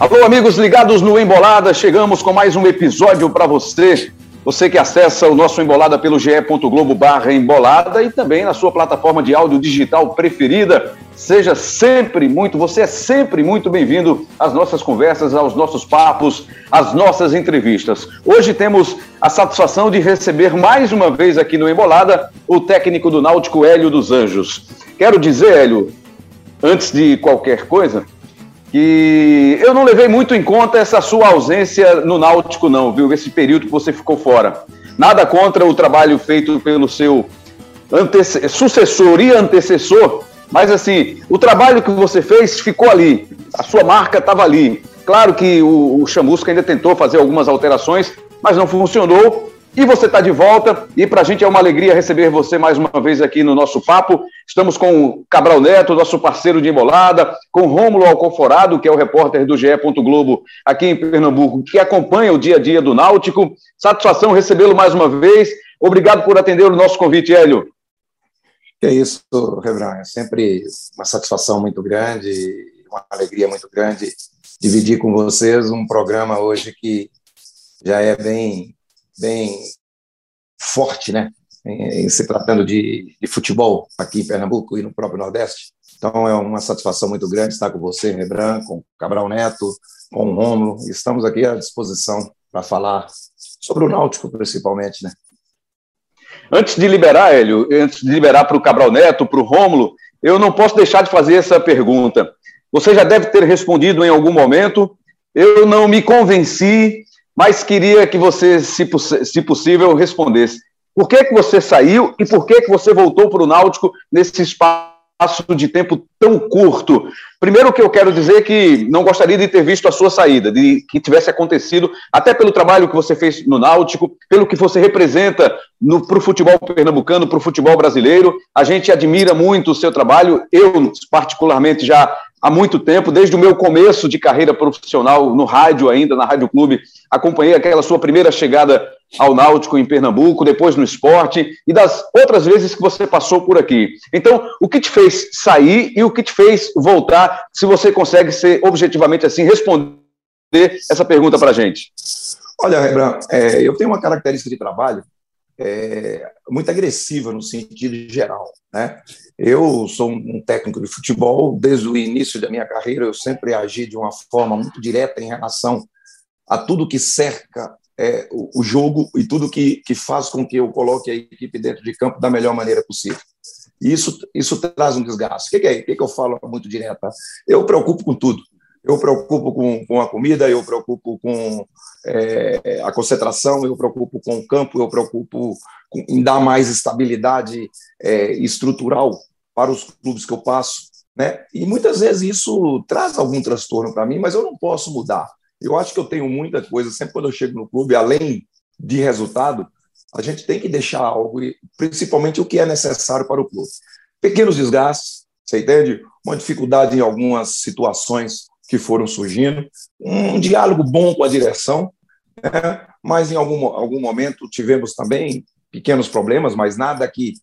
Alô, amigos ligados no Embolada, chegamos com mais um episódio para você. Você que acessa o nosso Embolada pelo ge.globo/embolada e também na sua plataforma de áudio digital preferida. Você é sempre muito bem-vindo às nossas conversas, aos nossos papos, às nossas entrevistas. Hoje temos a satisfação de receber mais uma vez aqui no Embolada o técnico do Náutico, Hélio dos Anjos. Quero dizer, Hélio, antes de qualquer coisa, que eu não levei muito em conta essa sua ausência no Náutico, não, viu? Esse período que você ficou fora. Nada contra o trabalho feito pelo seu sucessor e antecessor, mas assim, o trabalho que você fez ficou ali, a sua marca estava ali. Claro que o Chamusca ainda tentou fazer algumas alterações, mas não funcionou. E você está de volta, e para a gente é uma alegria receber você mais uma vez aqui no nosso papo. Estamos com o Cabral Neto, nosso parceiro de Embolada, com o Rômulo Alconforado, que é o repórter do GE. Globo aqui em Pernambuco, que acompanha o dia a dia do Náutico. Satisfação recebê-lo mais uma vez. Obrigado por atender o nosso convite, Hélio. É isso, Rebran. É sempre uma satisfação muito grande, uma alegria muito grande dividir com vocês um programa hoje que já é bem forte, né, em se tratando de futebol aqui em Pernambuco e no próprio Nordeste. Então é uma satisfação muito grande estar com você, Rebran, com o Cabral Neto, com o Rômulo. Estamos aqui à disposição para falar sobre o Náutico, principalmente, né? Antes de liberar, Hélio, para o Cabral Neto, para o Rômulo, eu não posso deixar de fazer essa pergunta. Você já deve ter respondido em algum momento. Eu não me convenci, mas queria que você, se possível, respondesse. Por que você saiu e por que você voltou para o Náutico nesse espaço de tempo tão curto? Primeiro, que eu quero dizer que não gostaria de ter visto a sua saída, de que tivesse acontecido, até pelo trabalho que você fez no Náutico, pelo que você representa para o futebol pernambucano, para o futebol brasileiro. A gente admira muito o seu trabalho, eu particularmente já há muito tempo, desde o meu começo de carreira profissional no rádio ainda, na Rádio Clube, acompanhei aquela sua primeira chegada ao Náutico em Pernambuco, depois no esporte, e das outras vezes que você passou por aqui. Então, o que te fez sair e o que te fez voltar, se você consegue ser objetivamente assim, responder essa pergunta para a gente? Olha, Rebran, eu tenho uma característica de trabalho muito agressiva no sentido geral, né? Eu sou um técnico de futebol, desde o início da minha carreira eu sempre agi de uma forma muito direta em relação a tudo que cerca o jogo e tudo que faz com que eu coloque a equipe dentro de campo da melhor maneira possível. E isso traz um desgaste. O que eu falo muito direta? Eu preocupo com tudo. Eu preocupo com a comida, eu preocupo com a concentração, eu preocupo com o campo, eu preocupo em dar mais estabilidade estrutural para os clubes que eu passo, né? E muitas vezes isso traz algum transtorno para mim, mas eu não posso mudar. Eu acho que eu tenho muita coisa, sempre quando eu chego no clube, além de resultado, a gente tem que deixar algo, principalmente o que é necessário para o clube. Pequenos desgastes, você entende? Uma dificuldade em algumas situações que foram surgindo, um diálogo bom com a direção, né? Mas em algum momento tivemos também pequenos problemas, mas nada que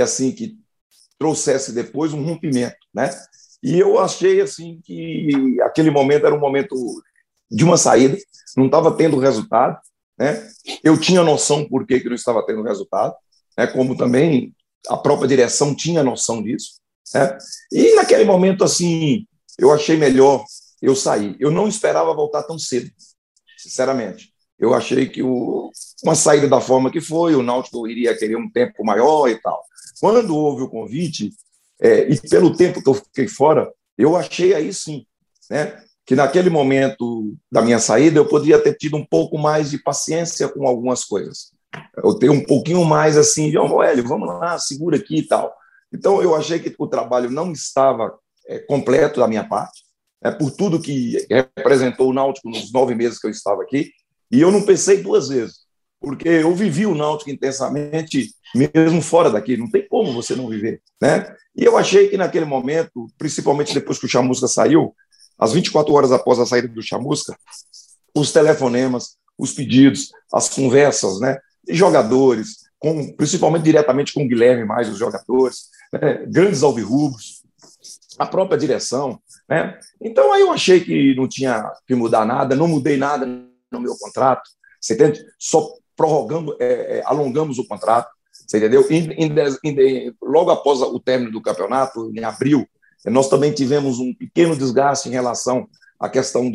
trouxesse depois um rompimento, né? E eu achei assim que aquele momento era um momento de uma saída, não estava tendo resultado, né? Eu tinha noção por que não estava tendo resultado, né? Como também a própria direção tinha noção disso, né? E naquele momento assim, eu achei melhor eu sair. Eu não esperava voltar tão cedo, sinceramente. Eu achei que uma saída da forma que foi, o Náutico iria querer um tempo maior e tal. Quando houve o convite, e pelo tempo que eu fiquei fora, eu achei aí sim, né, que naquele momento da minha saída eu poderia ter tido um pouco mais de paciência com algumas coisas. Eu ter um pouquinho mais assim, Hélio, vamos lá, segura aqui e tal. Então eu achei que o trabalho não estava completo da minha parte, por tudo que representou o Náutico nos 9 meses que eu estava aqui, e eu não pensei 2 vezes, porque eu vivi o Náutico intensamente, mesmo fora daqui, não tem como você não viver, né? E eu achei que naquele momento, principalmente depois que o Chamusca saiu, às 24 horas após a saída do Chamusca, os telefonemas, os pedidos, as conversas, né, de jogadores, principalmente diretamente com o Guilherme, mais os jogadores, né, grandes alvirrubros, a própria direção, né? Então, aí eu achei que não tinha que mudar nada, não mudei nada no meu contrato, você entende? Só prorrogamos, alongamos o contrato, você entendeu? Logo após o término do campeonato, em abril, nós também tivemos um pequeno desgaste em relação à questão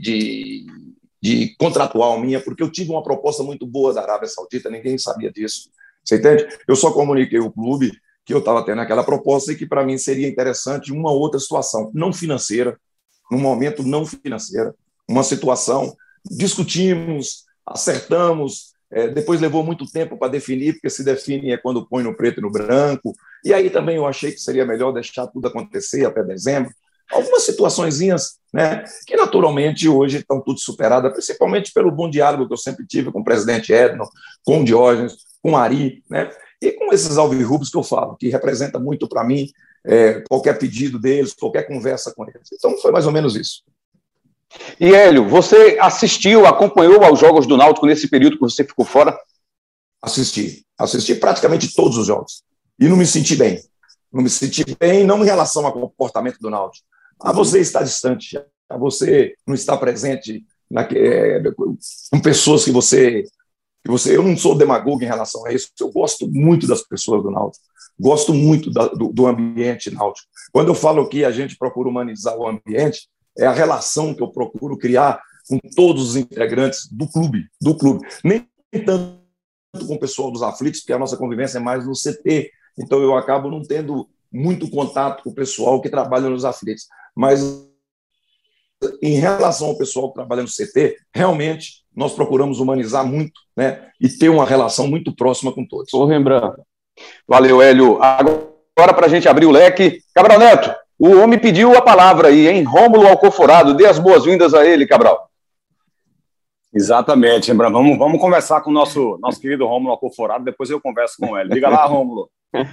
de contratual minha, porque eu tive uma proposta muito boa da Arábia Saudita, ninguém sabia disso, você entende? Eu só comuniquei ao clube que eu estava tendo aquela proposta e que para mim seria interessante uma outra situação, não financeira, num momento não financeira, uma situação, discutimos, acertamos, depois levou muito tempo para definir, porque se define quando põe no preto e no branco, e aí também eu achei que seria melhor deixar tudo acontecer até dezembro, algumas situaçõezinhas, né, que naturalmente hoje estão tudo superadas, principalmente pelo bom diálogo que eu sempre tive com o presidente Edno, com o Diógenes, com o Ari, né, e com esses alvirrubos que eu falo, que representa muito para mim qualquer pedido deles, qualquer conversa com eles. Então, foi mais ou menos isso. E, Hélio, você assistiu, acompanhou aos jogos do Náutico nesse período que você ficou fora? Assisti praticamente todos os jogos. E não me senti bem. Não me senti bem, não em relação ao comportamento do Náutico. A você está distante, a você não está presente com pessoas que você... Eu não sou demagogo em relação a isso, eu gosto muito das pessoas do Náutico, gosto muito do ambiente náutico. Quando eu falo que a gente procura humanizar o ambiente, é a relação que eu procuro criar com todos os integrantes do clube. Nem tanto com o pessoal dos aflitos, porque a nossa convivência é mais no CT, então eu acabo não tendo muito contato com o pessoal que trabalha nos aflitos. Mas em relação ao pessoal que trabalha no CT, realmente nós procuramos humanizar muito, né, e ter uma relação muito próxima com todos. Ô, Rembrandt. Valeu, Hélio. Agora, para a gente abrir o leque, Cabral Neto, o homem pediu a palavra aí, hein? Rômulo Alcoforado, dê as boas-vindas a ele, Cabral. Exatamente, Rembrandt. Vamos conversar com o nosso querido Rômulo Alcoforado, depois eu converso com ele. Diga lá, Rômulo.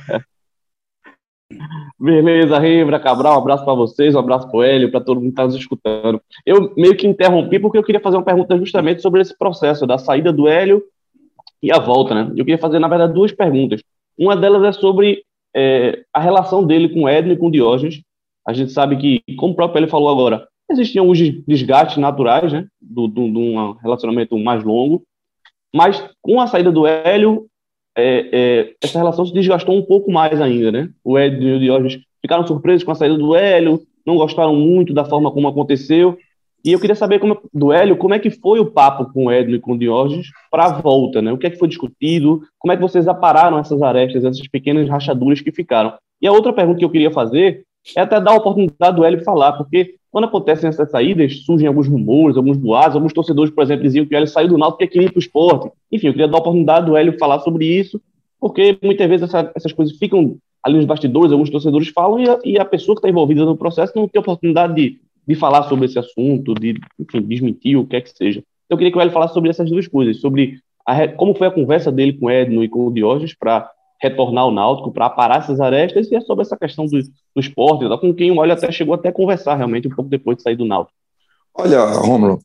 Beleza, Rembrandt, Cabral, um abraço para vocês, um abraço para o Hélio, para todo mundo que está nos escutando. Eu meio que interrompi porque eu queria fazer uma pergunta justamente sobre esse processo da saída do Hélio e a volta, né? Eu queria fazer, na verdade, duas perguntas. Uma delas é sobre a relação dele com o Edno e com o Diógenes. A gente sabe que, como o próprio Hélio falou agora, existiam alguns desgastes naturais, né, de um relacionamento mais longo, mas com a saída do Hélio, essa relação se desgastou um pouco mais ainda, né? O Edno e o Diógenes ficaram surpresos com a saída do Hélio, não gostaram muito da forma como aconteceu, e eu queria saber do Hélio, como é que foi o papo com o Edno e com o Diógenes para a volta, né? O que é que foi discutido, como é que vocês apararam essas arestas, essas pequenas rachaduras que ficaram. E a outra pergunta que eu queria fazer é até dar a oportunidade do Hélio falar, porque quando acontecem essas saídas, surgem alguns rumores, alguns boatos, alguns torcedores, por exemplo, diziam que o Hélio saiu do Náutico porque queria ir para o esporte. Enfim, eu queria dar a oportunidade do Hélio falar sobre isso, porque muitas vezes essas coisas ficam ali nos bastidores, alguns torcedores falam, e a pessoa que está envolvida no processo não tem oportunidade de falar sobre esse assunto, de, enfim, desmentir o que é que seja. Então eu queria que o Hélio falasse sobre essas duas coisas, sobre como foi a conversa dele com o Edno e com o Diógenes para retornar ao Náutico, para aparar essas arestas, e é sobre essa questão do esporte, com quem o Hélio até chegou até a conversar realmente um pouco depois de sair do Náutico. Olha, Rômulo,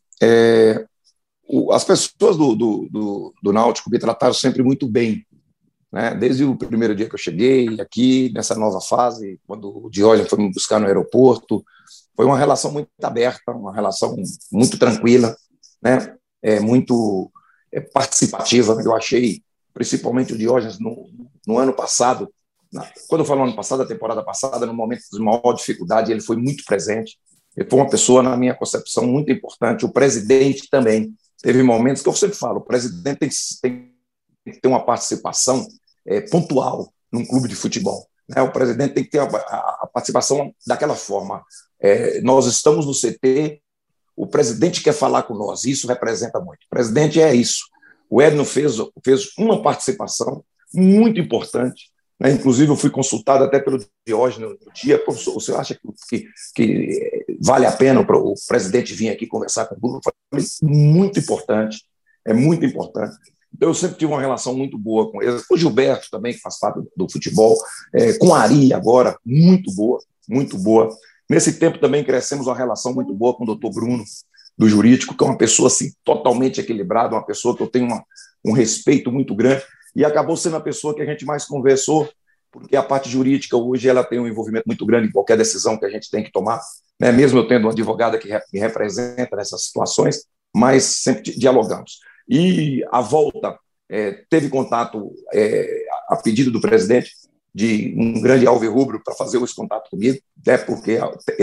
as pessoas do Náutico me trataram sempre muito bem, né? Desde o primeiro dia que eu cheguei aqui, nessa nova fase, quando o Diógenes foi me buscar no aeroporto, foi uma relação muito aberta, uma relação muito tranquila, né? Muito participativa. Eu achei, principalmente o Diógenes, no ano passado, quando eu falo ano passado, a temporada passada, no momento de maior dificuldade, ele foi muito presente. Ele foi uma pessoa, na minha concepção, muito importante. O presidente também. Teve momentos que eu sempre falo, o presidente tem que ter uma participação pontual num clube de futebol, né? O presidente tem que ter a participação daquela forma. Nós estamos no CT, o presidente quer falar com nós, isso representa muito. O presidente é isso. O Edno fez uma participação muito importante, né? Inclusive eu fui consultado até pelo Diógenes no dia, professor, você acha que vale a pena o presidente vir aqui conversar com o grupo? Eu falei, muito importante, é muito importante. Então, eu sempre tive uma relação muito boa com eles, com o Gilberto também, que faz parte do futebol, com o Ari agora, muito boa, muito boa. Nesse tempo também crescemos uma relação muito boa com o doutor Bruno, do jurídico, que é uma pessoa assim, totalmente equilibrada, uma pessoa que eu tenho um respeito muito grande, e acabou sendo a pessoa que a gente mais conversou, porque a parte jurídica hoje ela tem um envolvimento muito grande em qualquer decisão que a gente tem que tomar, né? Mesmo eu tendo uma advogada que me representa nessas situações, mas sempre dialogamos. E a volta teve contato, a pedido do presidente, de um grande alvirrubro para fazer esse contato comigo, até porque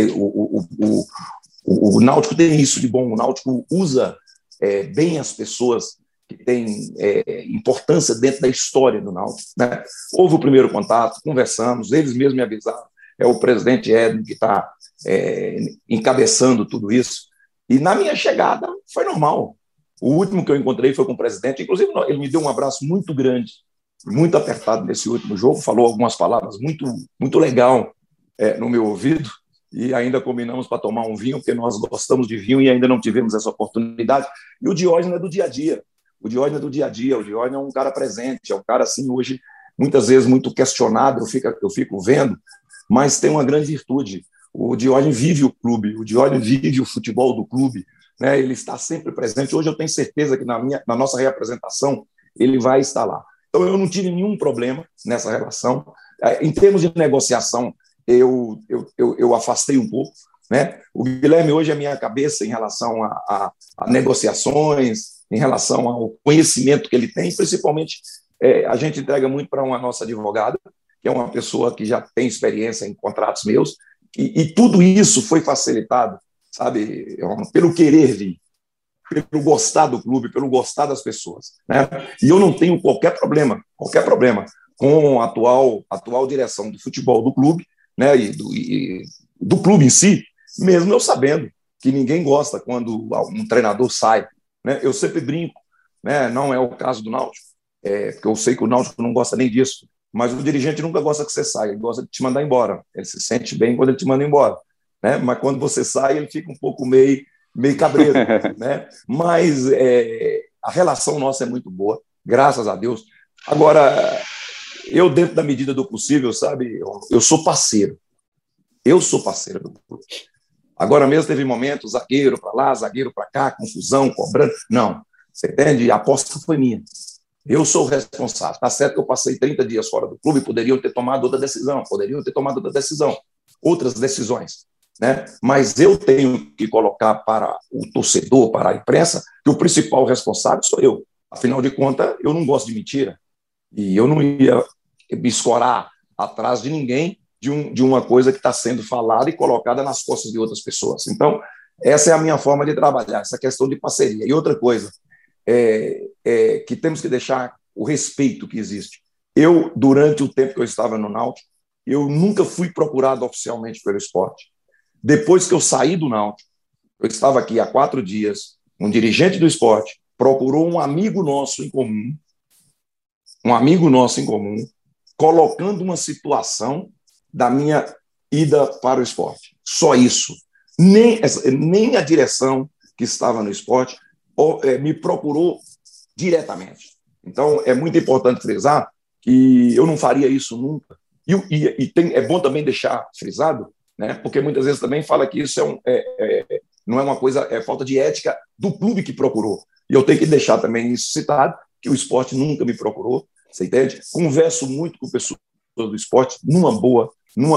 o Náutico tem isso de bom, o Náutico usa bem as pessoas que têm importância dentro da história do Náutico, né? Houve o primeiro contato, conversamos, eles mesmos me avisaram, é o presidente Edno que está encabeçando tudo isso, e na minha chegada foi normal. O último que eu encontrei foi com o presidente, inclusive ele me deu um abraço muito grande, muito apertado nesse último jogo, falou algumas palavras muito, muito legal no meu ouvido, e ainda combinamos para tomar um vinho, porque nós gostamos de vinho e ainda não tivemos essa oportunidade. E o Diógenes é do dia a dia. O Diógenes é um cara presente, é um cara, assim, hoje, muitas vezes muito questionado, eu fico vendo, mas tem uma grande virtude. O Diógenes vive o clube, o Diógenes vive o futebol do clube, né? Ele está sempre presente. Hoje eu tenho certeza que na nossa reapresentação ele vai estar lá. Então, eu não tive nenhum problema nessa relação. Em termos de negociação, eu afastei um pouco, né? O Guilherme hoje é minha cabeça em relação a negociações, em relação ao conhecimento que ele tem, principalmente a gente entrega muito para uma nossa advogada, que é uma pessoa que já tem experiência em contratos meus, e tudo isso foi facilitado, sabe, pelo querer vir, pelo gostar do clube, pelo gostar das pessoas, né? E eu não tenho qualquer problema com a atual direção do futebol do clube, né? E do clube em si, mesmo eu sabendo que ninguém gosta quando um treinador sai, né? Eu sempre brinco, né? Não é o caso do Náutico, porque eu sei que o Náutico não gosta nem disso, mas o dirigente nunca gosta que você saia, ele gosta de te mandar embora, ele se sente bem quando ele te manda embora, né? Mas quando você sai, ele fica um pouco meio cabreiro, né? Mas a relação nossa é muito boa, graças a Deus. Agora, eu, dentro da medida do possível, sabe, eu sou parceiro do clube. Agora mesmo teve momentos, zagueiro para lá, zagueiro para cá, confusão, cobrando. Não, você entende? A aposta foi minha. Eu sou o responsável. Está certo que eu passei 30 dias fora do clube, poderiam ter tomado outra decisão, outras decisões, né? Mas eu tenho que colocar para o torcedor, para a imprensa, que o principal responsável sou eu. Afinal de contas, eu não gosto de mentira. E eu não ia me escorar atrás de ninguém de uma coisa que está sendo falada e colocada nas costas de outras pessoas. Então, essa é a minha forma de trabalhar, essa questão de parceria. E outra coisa, que temos que deixar o respeito que existe. Eu, durante o tempo que eu estava no Náutico, eu nunca fui procurado oficialmente pelo esporte. Depois que eu saí do Náutico, eu estava aqui há 4 dias, um dirigente do esporte procurou um amigo nosso em comum, colocando uma situação da minha ida para o esporte. Só isso. Nem a direção que estava no esporte me procurou diretamente. Então, é muito importante frisar que eu não faria isso nunca. É bom também deixar frisado, né? Porque muitas vezes também fala que isso não é uma coisa, é falta de ética do clube que procurou. E eu tenho que deixar também isso citado, que o esporte nunca me procurou, você entende? Converso muito com pessoas do esporte, numa boa,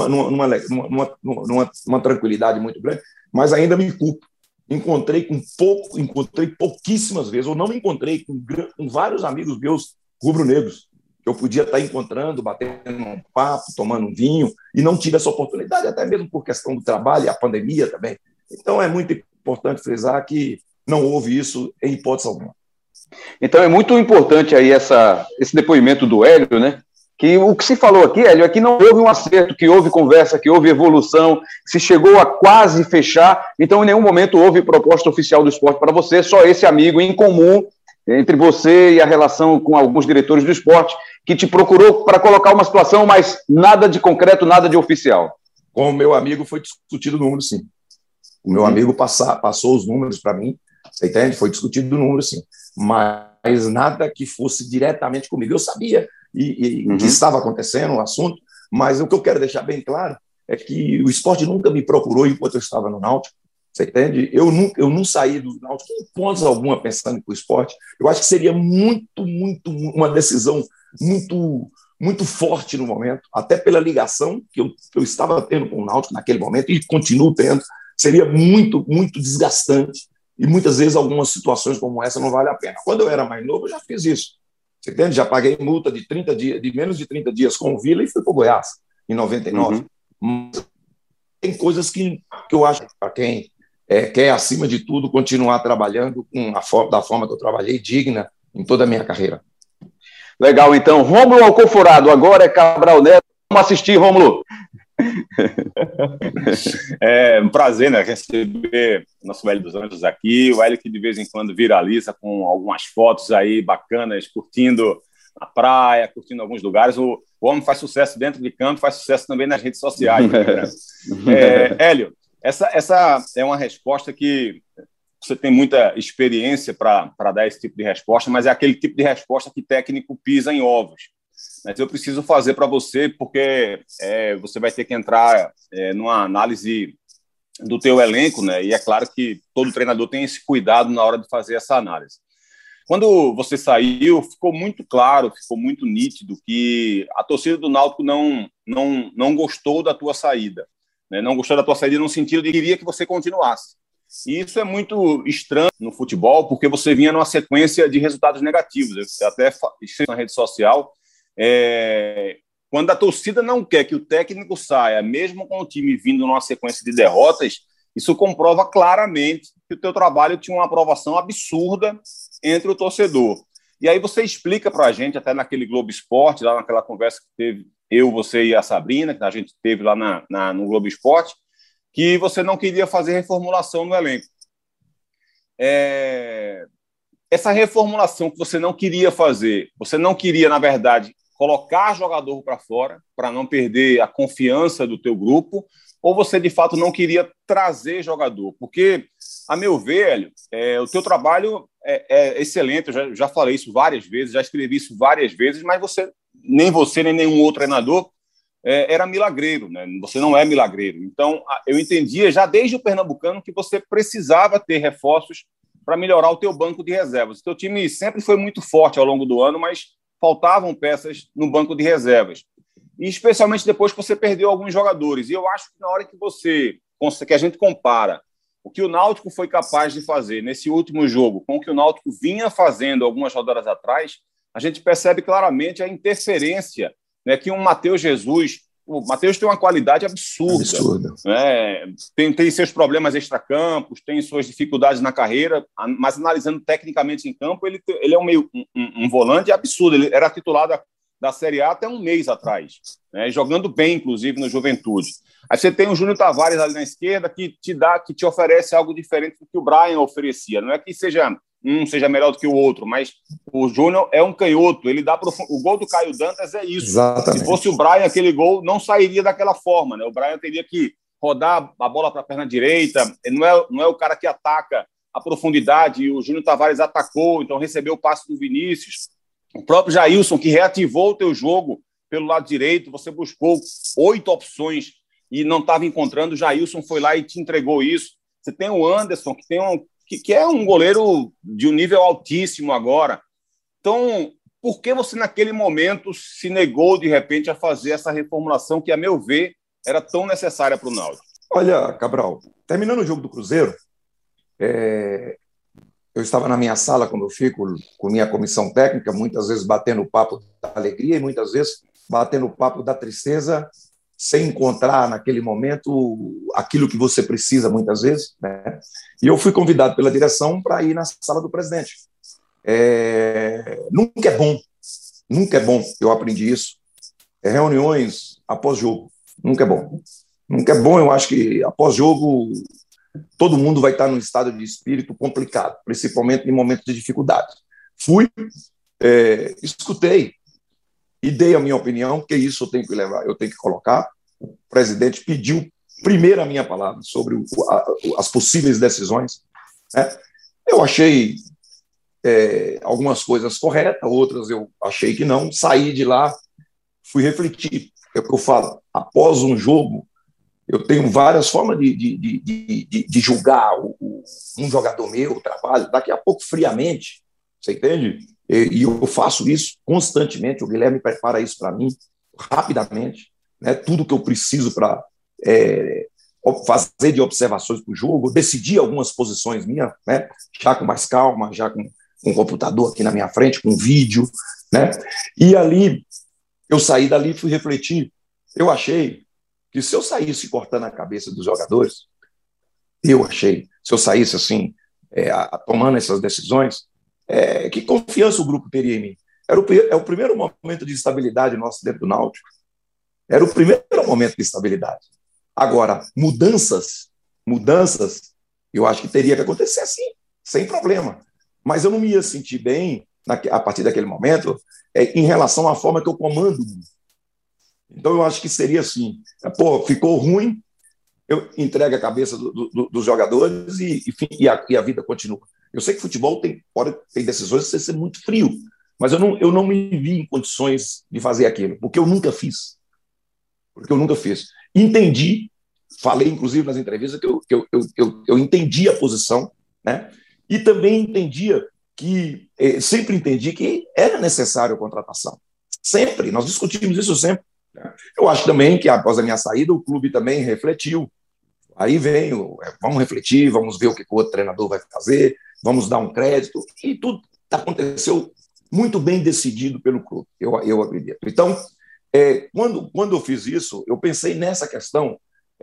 numa tranquilidade muito grande, mas ainda me culpo. Encontrei pouquíssimas vezes, ou não me encontrei com vários amigos meus rubro-negros, que eu podia estar encontrando, batendo um papo, tomando um vinho, e não tive essa oportunidade, até mesmo por questão do trabalho, a pandemia também. Então, é muito importante frisar que não houve isso em hipótese alguma. Então, é muito importante aí esse depoimento do Hélio, né? Que o que se falou aqui, Hélio, é que não houve um acerto, que houve conversa, que houve evolução, que se chegou a quase fechar, então em nenhum momento houve proposta oficial do esporte para você, só esse amigo em comum entre você e a relação com alguns diretores do esporte, que te procurou para colocar uma situação, mas nada de concreto, nada de oficial. Com o meu amigo foi discutido o número, sim. O meu amigo passou os números para mim, você entende? Foi discutido o número, sim. Mas nada que fosse diretamente comigo. Eu sabia que estava acontecendo o assunto, mas o que eu quero deixar bem claro é que o esporte nunca me procurou enquanto eu estava no Náutico, você entende? Eu não saí do Náutico em pontos alguma pensando em o esporte. Eu acho que seria uma decisão muito forte no momento, até pela ligação que eu estava tendo com o Náutico naquele momento e continuo tendo, seria muito, muito desgastante e muitas vezes algumas situações como essa não vale a pena. Quando eu era mais novo, eu já fiz isso. Você entende? Já paguei multa de 30 dias, de menos de 30 dias com o Vila e fui para o Goiás, em 99. Mas tem coisas que eu acho para quem quer, acima de tudo, continuar trabalhando da forma que eu trabalhei, digna em toda a minha carreira. Legal, então. Rômulo Alcoforado, agora é Cabral Neto. Vamos assistir, Rômulo. É um prazer, né, receber o nosso Hélio dos Anjos aqui, o Hélio que de vez em quando viraliza com algumas fotos aí bacanas, curtindo a praia, curtindo alguns lugares. O homem faz sucesso dentro de campo, faz sucesso também nas redes sociais. Né? Hélio, essa é uma resposta que você tem muita experiência para dar esse tipo de resposta, mas é aquele tipo de resposta que técnico pisa em ovos. Mas eu preciso fazer para você, porque você vai ter que entrar numa análise do teu elenco, né? E é claro que todo treinador tem esse cuidado na hora de fazer essa análise. Quando você saiu, ficou muito claro, ficou muito nítido que a torcida do Náutico não gostou da tua saída. Né? Não gostou da tua saída no sentido de que queria que você continuasse. E isso é muito estranho no futebol, porque você vinha numa sequência de resultados negativos. Eu até escrevi na rede social, quando a torcida não quer que o técnico saia, mesmo com o time vindo numa sequência de derrotas, isso comprova claramente que o teu trabalho tinha uma aprovação absurda entre o torcedor. E aí você explica para a gente, até naquele Globo Esporte, lá naquela conversa que teve eu, você e a Sabrina, que a gente teve lá no Globo Esporte, que você não queria fazer reformulação no elenco. Essa reformulação que você não queria fazer, você não queria, na verdade, colocar jogador para fora, para não perder a confiança do teu grupo, ou você, de fato, não queria trazer jogador? Porque, a meu ver, Hélio, o teu trabalho é excelente, eu já falei isso várias vezes, já escrevi isso várias vezes, mas nem você, nem nenhum outro treinador era milagreiro, né? Você não é milagreiro. Então, eu entendia já desde o Pernambucano que você precisava ter reforços para melhorar o teu banco de reservas. O teu time sempre foi muito forte ao longo do ano, mas faltavam peças no banco de reservas. E especialmente depois que você perdeu alguns jogadores. E eu acho que na hora que a gente compara o que o Náutico foi capaz de fazer nesse último jogo com o que o Náutico vinha fazendo algumas rodadas atrás, a gente percebe claramente a interferência, né, que um Matheus Jesus... O Matheus tem uma qualidade absurda. Né? Tem seus problemas extracampos, tem suas dificuldades na carreira, mas analisando tecnicamente em campo, ele é um volante absurdo. Ele era titular da Série A até um mês atrás, né? Jogando bem, inclusive, no Juventude. Aí você tem o Júnior Tavares ali na esquerda que te oferece algo diferente do que o Brian oferecia. Não é que um seja melhor do que o outro, mas o Júnior é um canhoto, ele dá o gol do Caio Dantas é isso. Exatamente. Se fosse o Brian, aquele gol não sairia daquela forma, né? O Brian teria que rodar a bola para a perna direita, não é o cara que ataca a profundidade, e o Júnior Tavares atacou, então recebeu o passe do Vinícius. O próprio Jailson, que reativou o teu jogo pelo lado direito, você buscou 8 opções e não estava encontrando, o Jailson foi lá e te entregou isso. Você tem o Anderson, que é um goleiro de um nível altíssimo agora. Então, por que você, naquele momento, se negou, de repente, a fazer essa reformulação que, a meu ver, era tão necessária para o Náutico? Olha, Cabral, terminando o jogo do Cruzeiro, eu estava na minha sala, como eu fico, com minha comissão técnica, muitas vezes batendo o papo da alegria e muitas vezes batendo o papo da tristeza, sem encontrar naquele momento aquilo que você precisa, muitas vezes, né? E eu fui convidado pela direção para ir na sala do presidente. Nunca é bom, eu aprendi isso. Reuniões após jogo, nunca é bom. Nunca é bom, eu acho que após jogo todo mundo vai estar num estado de espírito complicado, principalmente em momentos de dificuldade. Fui, escutei, e dei a minha opinião, porque isso eu tenho que levar, eu tenho que colocar. O presidente pediu primeiro a minha palavra sobre as possíveis decisões. Né? Eu achei algumas coisas corretas, outras eu achei que não. Saí de lá, fui refletir. É o que eu falo, após um jogo, eu tenho várias formas de julgar um jogador meu, o trabalho, daqui a pouco friamente, você entende? E eu faço isso constantemente, o Guilherme prepara isso para mim rapidamente, né? Tudo que eu preciso para fazer de observações para o jogo, decidir algumas posições minhas, né? Já com mais calma, já com um computador aqui na minha frente, com vídeo, né? E ali, eu saí dali e fui refletir. Eu achei que se eu saísse cortando a cabeça dos jogadores, se eu saísse assim, tomando essas decisões, que confiança o grupo teria em mim? É o primeiro momento de estabilidade nosso dentro do Náutico. Era o primeiro momento de estabilidade. Agora, mudanças, eu acho que teria que acontecer assim, sem problema. Mas eu não me ia sentir bem, a partir daquele momento, em relação à forma que eu comando. Então, eu acho que seria assim, ficou ruim, eu entrego a cabeça dos jogadores e a vida continua. Eu sei que futebol tem decisões que ser muito frio, mas eu não me vi em condições de fazer aquilo, porque eu nunca fiz. Entendi, falei inclusive nas entrevistas que eu entendi a posição, né? E também sempre entendi que era necessário a contratação. Sempre, nós discutimos isso sempre. Né? Eu acho também que após a minha saída, o clube também refletiu. Aí vamos refletir, vamos ver o que o outro treinador vai fazer, vamos dar um crédito, e tudo aconteceu muito bem decidido pelo clube, eu acredito. Então, quando eu fiz isso, eu pensei nessa questão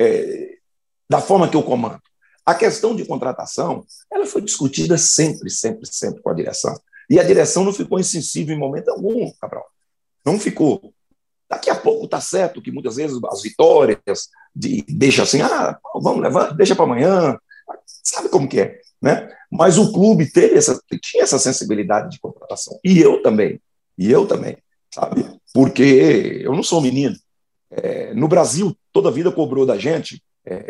da forma que eu comando. A questão de contratação, ela foi discutida sempre com a direção. E a direção não ficou insensível em momento algum, Cabral. Não ficou. Daqui a pouco está certo que muitas vezes as vitórias deixa assim, vamos levar, deixa para amanhã, sabe como que é, né? Mas o clube tinha essa sensibilidade de contratação. E eu também, sabe? Porque eu não sou menino. No Brasil, toda a vida cobrou da gente,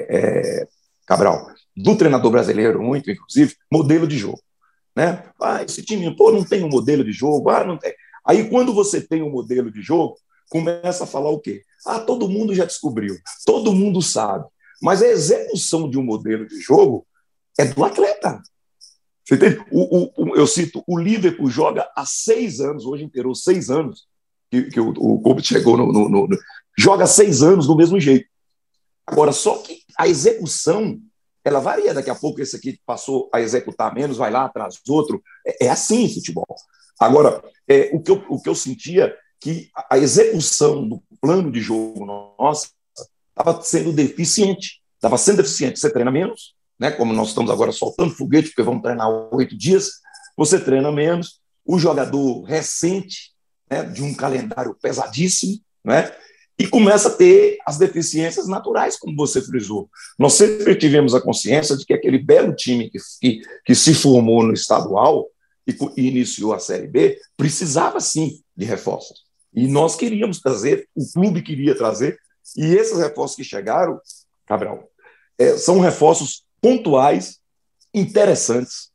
Cabral, do treinador brasileiro, muito, inclusive, modelo de jogo. Né? Esse time não tem um modelo de jogo, não tem. Aí, quando você tem um modelo de jogo, começa a falar o quê? Todo mundo já descobriu, todo mundo sabe. Mas a execução de um modelo de jogo é do atleta. Você entende? Eu cito, o Liverpool joga há 6 anos, hoje inteirou 6 anos, que o clube chegou joga 6 anos do mesmo jeito. Agora, só que a execução, ela varia. Daqui a pouco esse aqui passou a executar menos, vai lá atrás do outro. É assim o futebol. Agora, o que eu sentia que a execução do plano de jogo nosso estava sendo deficiente. Você treina menos, né? Como nós estamos agora soltando foguete, porque vamos treinar 8 dias, você treina menos, o jogador ressente, né, de um calendário pesadíssimo, né? E começa a ter as deficiências naturais, como você frisou. Nós sempre tivemos a consciência de que aquele belo time que se formou no estadual e iniciou a Série B precisava, sim, de reforços. E nós queríamos trazer, o clube queria trazer, e esses reforços que chegaram, Cabral, são reforços pontuais, interessantes.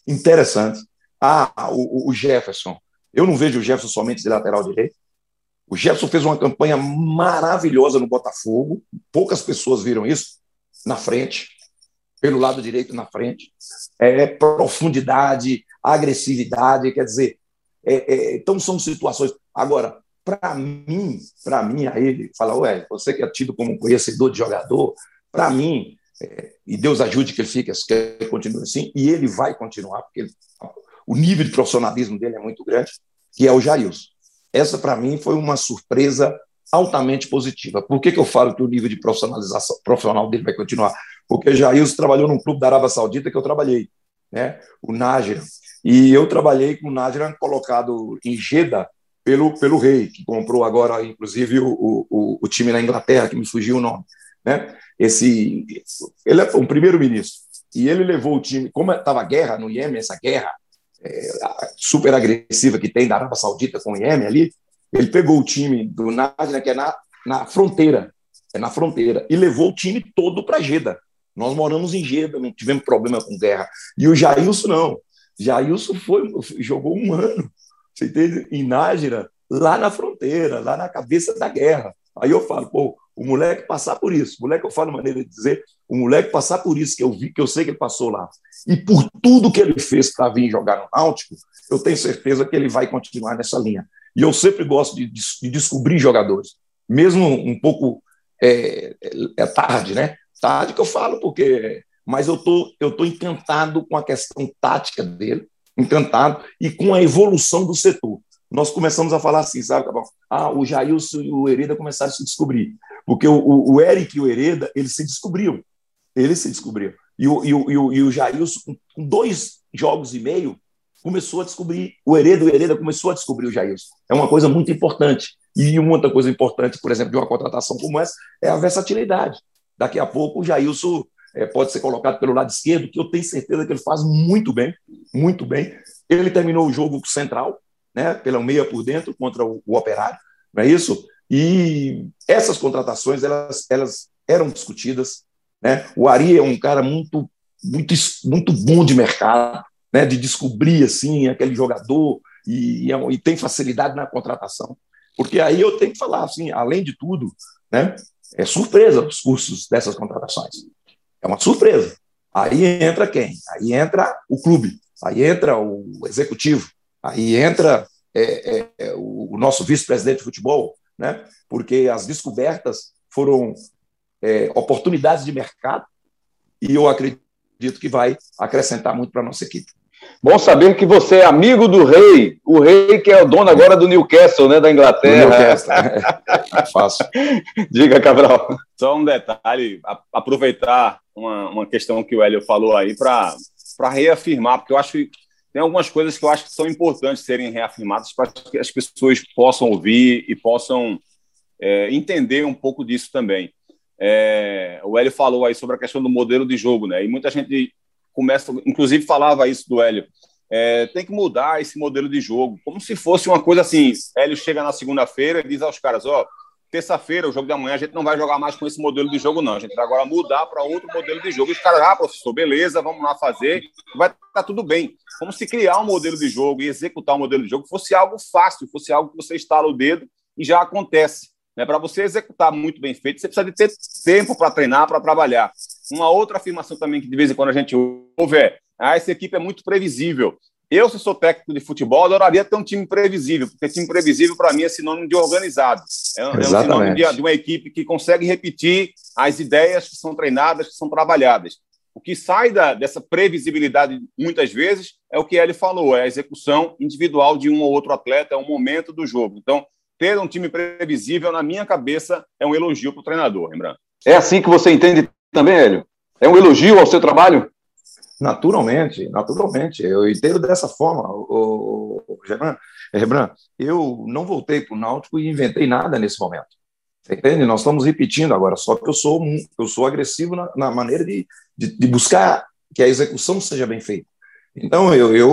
O Jefferson. Eu não vejo o Jefferson somente de lateral direito. O Jefferson fez uma campanha maravilhosa no Botafogo, poucas pessoas viram isso, na frente, pelo lado direito na frente. Profundidade, agressividade, quer dizer, então são situações. Agora, para mim, a ele, fala, você que é tido como conhecedor de jogador, para mim, e Deus ajude que ele continue assim, e ele vai continuar, porque o nível de profissionalismo dele é muito grande, que é o Jailson. Essa, para mim, foi uma surpresa altamente positiva. Por que eu falo que o nível de profissionalização profissional dele vai continuar? Porque o Jailson trabalhou num clube da Arábia Saudita que eu trabalhei, né? O Nájera. E eu trabalhei com o Nájera colocado em Jeddah pelo rei, que comprou agora, inclusive, o time na Inglaterra, que me fugiu o nome. Né? Ele é um primeiro-ministro. E ele levou o time, como estava a guerra no Iêmen, essa guerra super agressiva que tem da Arábia Saudita com o Iêmen ali, ele pegou o time do Nájera, que é na fronteira, e levou o time todo para Jeddah. Nós moramos em Jeddah, não tivemos problema com guerra. E o Jailson não. Jailson jogou 1 ano, você entende? Em Nájera, lá na fronteira, lá na cabeça da guerra. Aí eu falo, o moleque passar por isso, o moleque, eu falo maneira de dizer, o moleque passar por isso que eu vi, que eu sei que ele passou lá, e por tudo que ele fez para vir jogar no Náutico, eu tenho certeza que ele vai continuar nessa linha. E eu sempre gosto de descobrir jogadores, mesmo um pouco tarde, né? Tática eu falo porque... Mas eu tô encantado com a questão tática dele, encantado, e com a evolução do setor. Nós começamos a falar assim, sabe, Cabral? O Jailson e o Hereda começaram a se descobrir. Porque o Eric e o Hereda, eles se descobriam. E o Jailson, com 2 jogos e meio, começou a descobrir o Hereda começou a descobrir o Jailson. É uma coisa muito importante. E uma outra coisa importante, por exemplo, de uma contratação como essa, é a versatilidade. Daqui a pouco o Jailson pode ser colocado pelo lado esquerdo, que eu tenho certeza que ele faz muito bem, muito bem. Ele terminou o jogo central, né, pela meia por dentro, contra o Operário, não é isso? E essas contratações, elas eram discutidas, né? O Ari é um cara muito, muito, muito bom de mercado, né, de descobrir assim, aquele jogador, e tem facilidade na contratação. Porque aí eu tenho que falar, assim, além de tudo, né, é surpresa os custos dessas contratações. É uma surpresa. Aí entra quem? Aí entra o clube, aí entra o executivo, aí entra o nosso vice-presidente de futebol, né? Porque as descobertas foram oportunidades de mercado e eu acredito que vai acrescentar muito para a nossa equipe. Bom saber que você é amigo do rei, o rei que é o dono agora do Newcastle, né, da Inglaterra. Newcastle, fácil. Diga, Cabral. Só um detalhe, aproveitar uma questão que o Hélio falou aí para reafirmar, porque eu acho que tem algumas coisas que eu acho que são importantes serem reafirmadas para que as pessoas possam ouvir e possam entender um pouco disso também. O Hélio falou aí sobre a questão do modelo de jogo, né? E muita gente inclusive falava isso do Hélio, tem que mudar esse modelo de jogo, como se fosse uma coisa assim. Hélio chega na segunda-feira e diz aos caras, terça-feira, o jogo de amanhã, a gente não vai jogar mais com esse modelo de jogo, não, a gente vai agora mudar para outro modelo de jogo. E os caras, professor, beleza, vamos lá fazer, vai estar tudo bem. Como se criar um modelo de jogo e executar um modelo de jogo fosse algo fácil, fosse algo que você estala o dedo e já acontece. Para você executar muito bem feito, você precisa de ter tempo para treinar, para trabalhar. Uma outra afirmação também que de vez em quando a gente ouve essa equipe é muito previsível. Eu, se sou técnico de futebol, adoraria ter um time previsível, porque time previsível, para mim, é sinônimo de organizado. É sinônimo de uma equipe que consegue repetir as ideias que são treinadas, que são trabalhadas. O que sai dessa previsibilidade, muitas vezes, é o que ele falou, é a execução individual de um ou outro atleta, é um momento do jogo. Então, ter um time previsível, na minha cabeça, é um elogio para o treinador, Rembrandt. É assim que você entende também, Hélio? É um elogio ao seu trabalho? Naturalmente. Eu entendo dessa forma, Rembrandt. Eu não voltei para o Náutico e inventei nada nesse momento. Você entende? Nós estamos repetindo agora, só que eu sou agressivo na maneira de buscar que a execução seja bem feita. Então,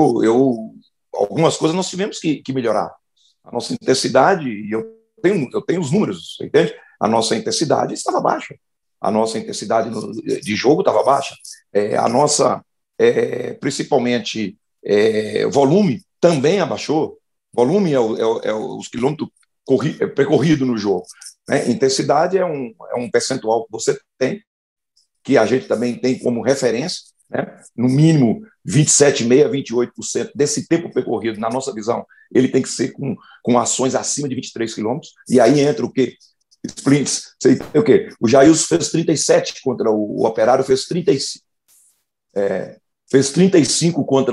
algumas coisas nós tivemos que melhorar. A nossa intensidade, e eu tenho os números, entende? A nossa intensidade estava baixa. A nossa intensidade de jogo estava baixa. A nossa, principalmente, volume também abaixou. Volume é os quilômetros percorridos no jogo. Né? Intensidade é um percentual que você tem, que a gente também tem como referência, né? No mínimo 27,5%, 28% desse tempo percorrido, na nossa visão, ele tem que ser com ações acima de 23 quilômetros, e aí entra o quê? Sprints, sei o quê? O Jailson fez 37 contra o Operário, fez 35. Fez 35 contra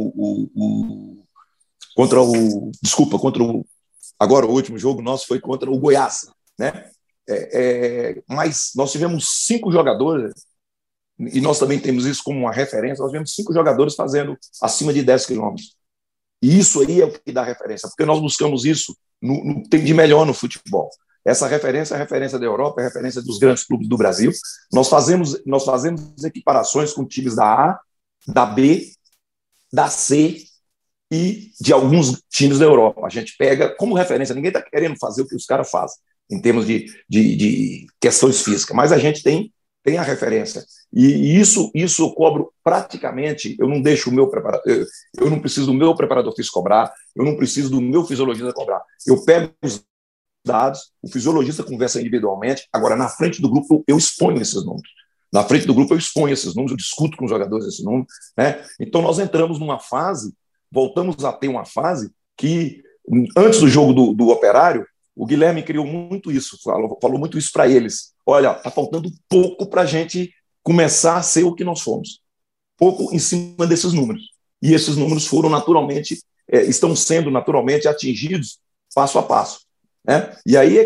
agora o último jogo nosso foi contra o Goiás, né? Mas nós tivemos 5 jogadores, e nós também temos isso como uma referência, nós tivemos 5 jogadores fazendo acima de 10 quilômetros. E isso aí é o que dá referência, porque nós buscamos isso no que tem de melhor no futebol. Essa referência é a referência da Europa, é a referência dos grandes clubes do Brasil. Nós fazemos equiparações com times da A, da B, da C e de alguns times da Europa. A gente pega como referência, ninguém está querendo fazer o que os caras fazem em termos de questões físicas, mas a gente tem a referência. E isso eu cobro praticamente, eu não deixo o meu preparador, eu não preciso do meu preparador físico cobrar, eu não preciso do meu fisiologista cobrar. Eu pego os dados, o fisiologista conversa individualmente, agora na frente do grupo eu exponho esses números. Na frente do grupo eu exponho esses números, eu discuto com os jogadores esses números, né? Então nós entramos numa fase, voltamos a ter uma fase que, antes do jogo do Operário, O Guilherme criou muito isso, falou muito isso para eles. Olha, está faltando pouco para a gente começar a ser o que nós fomos. Pouco em cima desses números. E esses números foram naturalmente, estão sendo naturalmente atingidos passo a passo. Né? E aí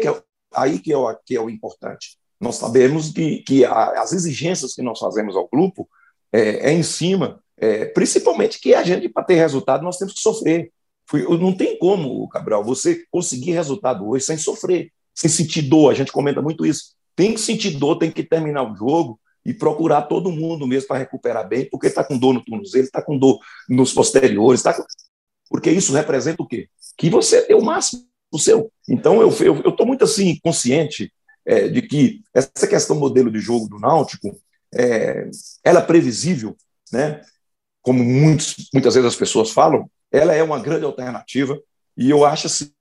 que é o importante. Nós sabemos que as exigências que nós fazemos ao grupo em cima, principalmente que a gente, para ter resultado, nós temos que sofrer. Não tem como, Cabral, você conseguir resultado hoje sem sofrer, sem sentir dor. A gente comenta muito isso. Tem que sentir dor, tem que terminar o jogo e procurar todo mundo mesmo para recuperar bem, porque está com dor no tornozelo, está com dor nos posteriores, porque isso representa o quê? Que você deu o máximo do seu. Então, eu estou muito assim consciente de que essa questão modelo de jogo do Náutico, ela é previsível, né? Como muitas vezes as pessoas falam, ela é uma grande alternativa, e eu acho assim,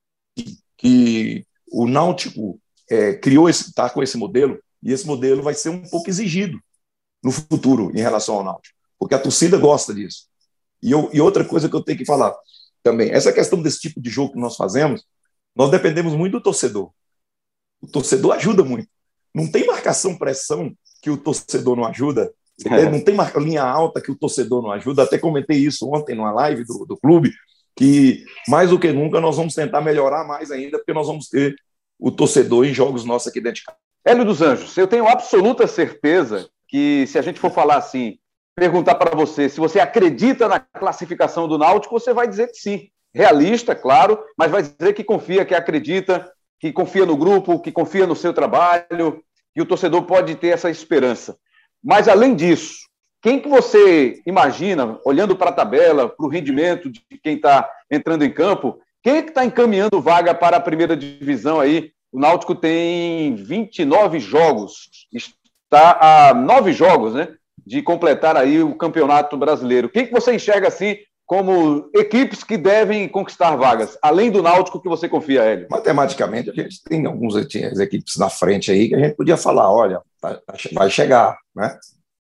que o Náutico está com esse modelo, e esse modelo vai ser um pouco exigido no futuro em relação ao Náutico, porque a torcida gosta disso. E outra coisa que eu tenho que falar também, essa questão desse tipo de jogo que nós fazemos, nós dependemos muito do torcedor. O torcedor ajuda muito. Não tem marcação-pressão que o torcedor não ajuda. Não tem linha alta que o torcedor não ajuda. Até comentei isso ontem numa live do clube, que mais do que nunca nós vamos tentar melhorar mais ainda, porque nós vamos ter o torcedor em jogos nossos aqui dentro de casa. Hélio dos Anjos, eu tenho absoluta certeza que, se a gente for falar assim, perguntar para você se você acredita na classificação do Náutico, você vai dizer que sim. Realista, claro, mas vai dizer que confia, que acredita, que confia no grupo, que confia no seu trabalho, que o torcedor pode ter essa esperança. Mas, além disso, quem que você imagina, olhando para a tabela, para o rendimento de quem está entrando em campo, quem é que está encaminhando vaga para a primeira divisão aí? O Náutico tem 29 jogos, está a 9 jogos, né, de completar aí o Campeonato Brasileiro. Quem que você enxerga assim como equipes que devem conquistar vagas, além do Náutico que você confia, Hélio? Matematicamente, a gente tem algumas equipes na frente aí que a gente podia falar, olha, vai chegar, né?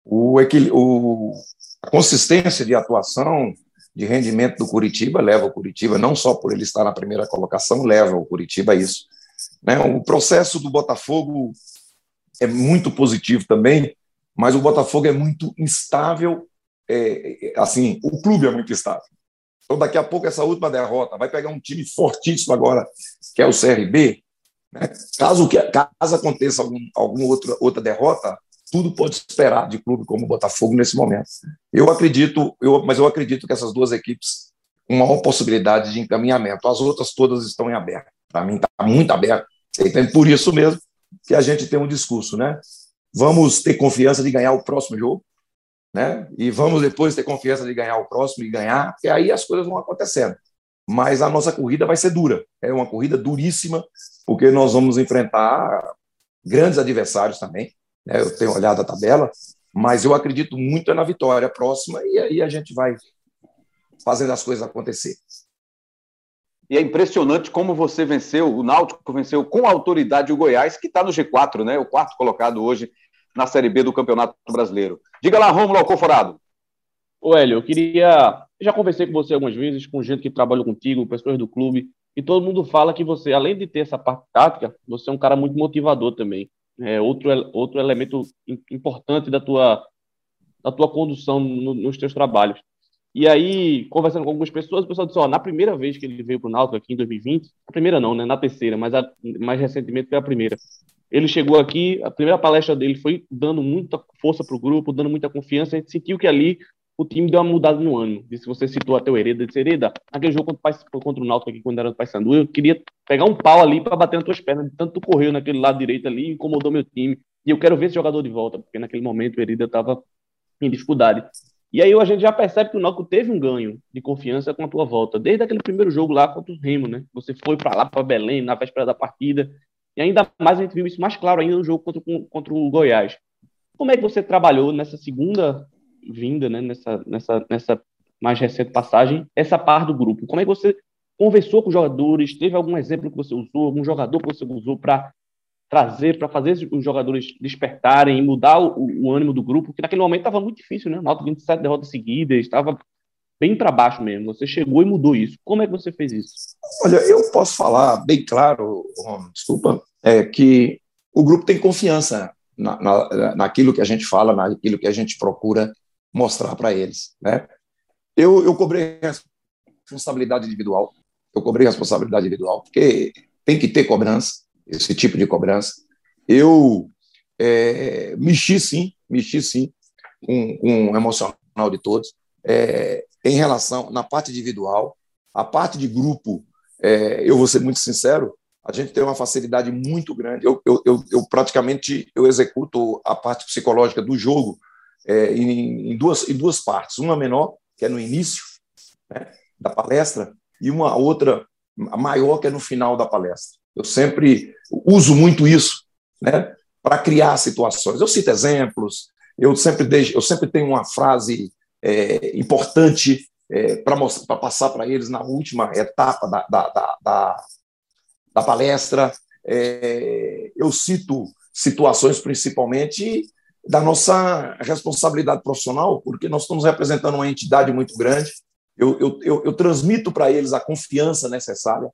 A consistência de atuação, de rendimento do Curitiba leva o Curitiba, não só por ele estar na primeira colocação, leva o Curitiba a isso. Né? O processo do Botafogo é muito positivo também, mas o Botafogo é muito instável. Assim, o clube é muito estável. Então, daqui a pouco, essa última derrota vai pegar um time fortíssimo agora, que é o CRB. Né? Caso aconteça alguma outra derrota, tudo pode esperar de clube como o Botafogo nesse momento. Mas eu acredito que essas duas equipes com maior possibilidade de encaminhamento. As outras todas estão em aberto. Para mim, está muito aberto. Então, por isso mesmo que a gente tem um discurso, né? Vamos ter confiança de ganhar o próximo jogo, né? E vamos depois ter confiança de ganhar o próximo e ganhar, e aí as coisas vão acontecendo. Mas a nossa corrida vai ser dura. É uma corrida duríssima, porque nós vamos enfrentar grandes adversários também. Né? Eu tenho olhado a tabela, mas eu acredito muito na vitória próxima, e aí a gente vai fazendo as coisas acontecer. E é impressionante como você venceu, o Náutico venceu com autoridade o Goiás, que está no G4, né? O quarto colocado hoje na Série B do Campeonato Brasileiro. Diga lá, Rômulo Alcoforado. Ô, Hélio, já conversei com você algumas vezes, com gente que trabalhou contigo, pessoas do clube, e todo mundo fala que você, além de ter essa parte tática, você é um cara muito motivador também. É outro elemento importante da tua condução nos teus trabalhos. E aí, conversando com algumas pessoas, o pessoal disse, na primeira vez que ele veio para o Náutico aqui em 2020, a primeira não, né, na terceira, mas mais recentemente foi a primeira. Ele chegou aqui, a primeira palestra dele foi dando muita força para o grupo, dando muita confiança. A gente sentiu que ali o time deu uma mudada no ânimo. Disse, você citou até o Hereda, disse, Hereda, aquele jogo contra o Náutico aqui, quando era do Paysandu, eu queria pegar um pau ali para bater nas tuas pernas, de tanto tu correu naquele lado direito ali, incomodou meu time. E eu quero ver esse jogador de volta, porque naquele momento o Hereda estava em dificuldade. E aí a gente já percebe que o Náutico teve um ganho de confiança com a tua volta, desde aquele primeiro jogo lá contra o Remo, né? Você foi para lá, para Belém, na véspera da partida. E ainda mais a gente viu isso mais claro ainda no jogo contra o Goiás. Como é que você trabalhou nessa segunda vinda, né, nessa mais recente passagem, essa parte do grupo? Como é que você conversou com os jogadores? Teve algum exemplo que você usou, algum jogador que você usou para trazer, para fazer os jogadores despertarem e mudar o ânimo do grupo? Porque naquele momento estava muito difícil, né? O Náutico 27 derrotas seguidas, estava bem para baixo mesmo. Você chegou e mudou isso. Como é que você fez isso? Olha, eu posso falar bem claro, Romulo, desculpa, que o grupo tem confiança naquilo que a gente fala, naquilo que a gente procura mostrar para eles, né? Eu cobrei responsabilidade individual, porque tem que ter cobrança, esse tipo de cobrança. Eu mexi sim com o emocional de todos, em relação, na parte individual, a parte de grupo, eu vou ser muito sincero, a gente tem uma facilidade muito grande. Eu praticamente executo a parte psicológica do jogo em duas partes. Uma menor, que é no início, né, da palestra, e uma outra maior, que é no final da palestra. Eu sempre uso muito isso, né, para criar situações. Eu cito exemplos, eu sempre tenho uma frase importante para passar para eles na última etapa da palestra. Eu cito situações principalmente da nossa responsabilidade profissional, porque nós estamos representando uma entidade muito grande. Eu transmito para eles a confiança necessária,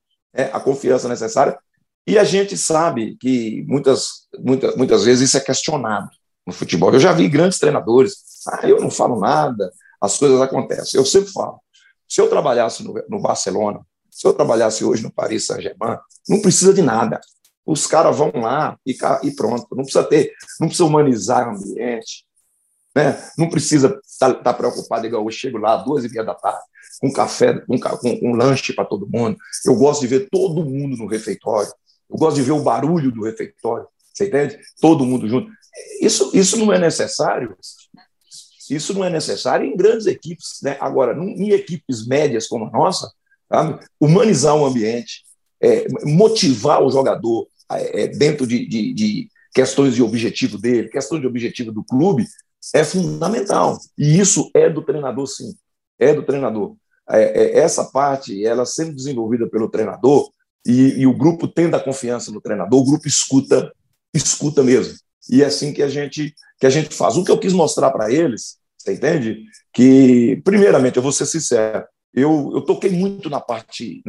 e a gente sabe que muitas vezes isso é questionado no futebol. Eu já vi grandes treinadores, eu não falo nada, as coisas acontecem. Eu sempre falo, se eu trabalhasse no Barcelona, se eu trabalhasse hoje no Paris Saint-Germain, não precisa de nada. Os caras vão lá e pronto. Não precisa humanizar o ambiente, né? Não precisa estar preocupado, igual eu chego lá às 2h30 com café, com lanche para todo mundo. Eu gosto de ver todo mundo no refeitório. Eu gosto de ver o barulho do refeitório. Você entende? Todo mundo junto. Isso não é necessário. Isso não é necessário em grandes equipes, né? Agora, em equipes médias como a nossa, sabe? Humanizar o ambiente, motivar o jogador dentro de questões de objetivo dele, questões de objetivo do clube, é fundamental. E isso é do treinador, sim. É do treinador. Essa parte, ela é sempre desenvolvida pelo treinador, e o grupo tendo a confiança no treinador, o grupo escuta mesmo. E é assim que a gente faz. O que eu quis mostrar para eles, você entende? Que, primeiramente, eu vou ser sincero, eu toquei muito na parte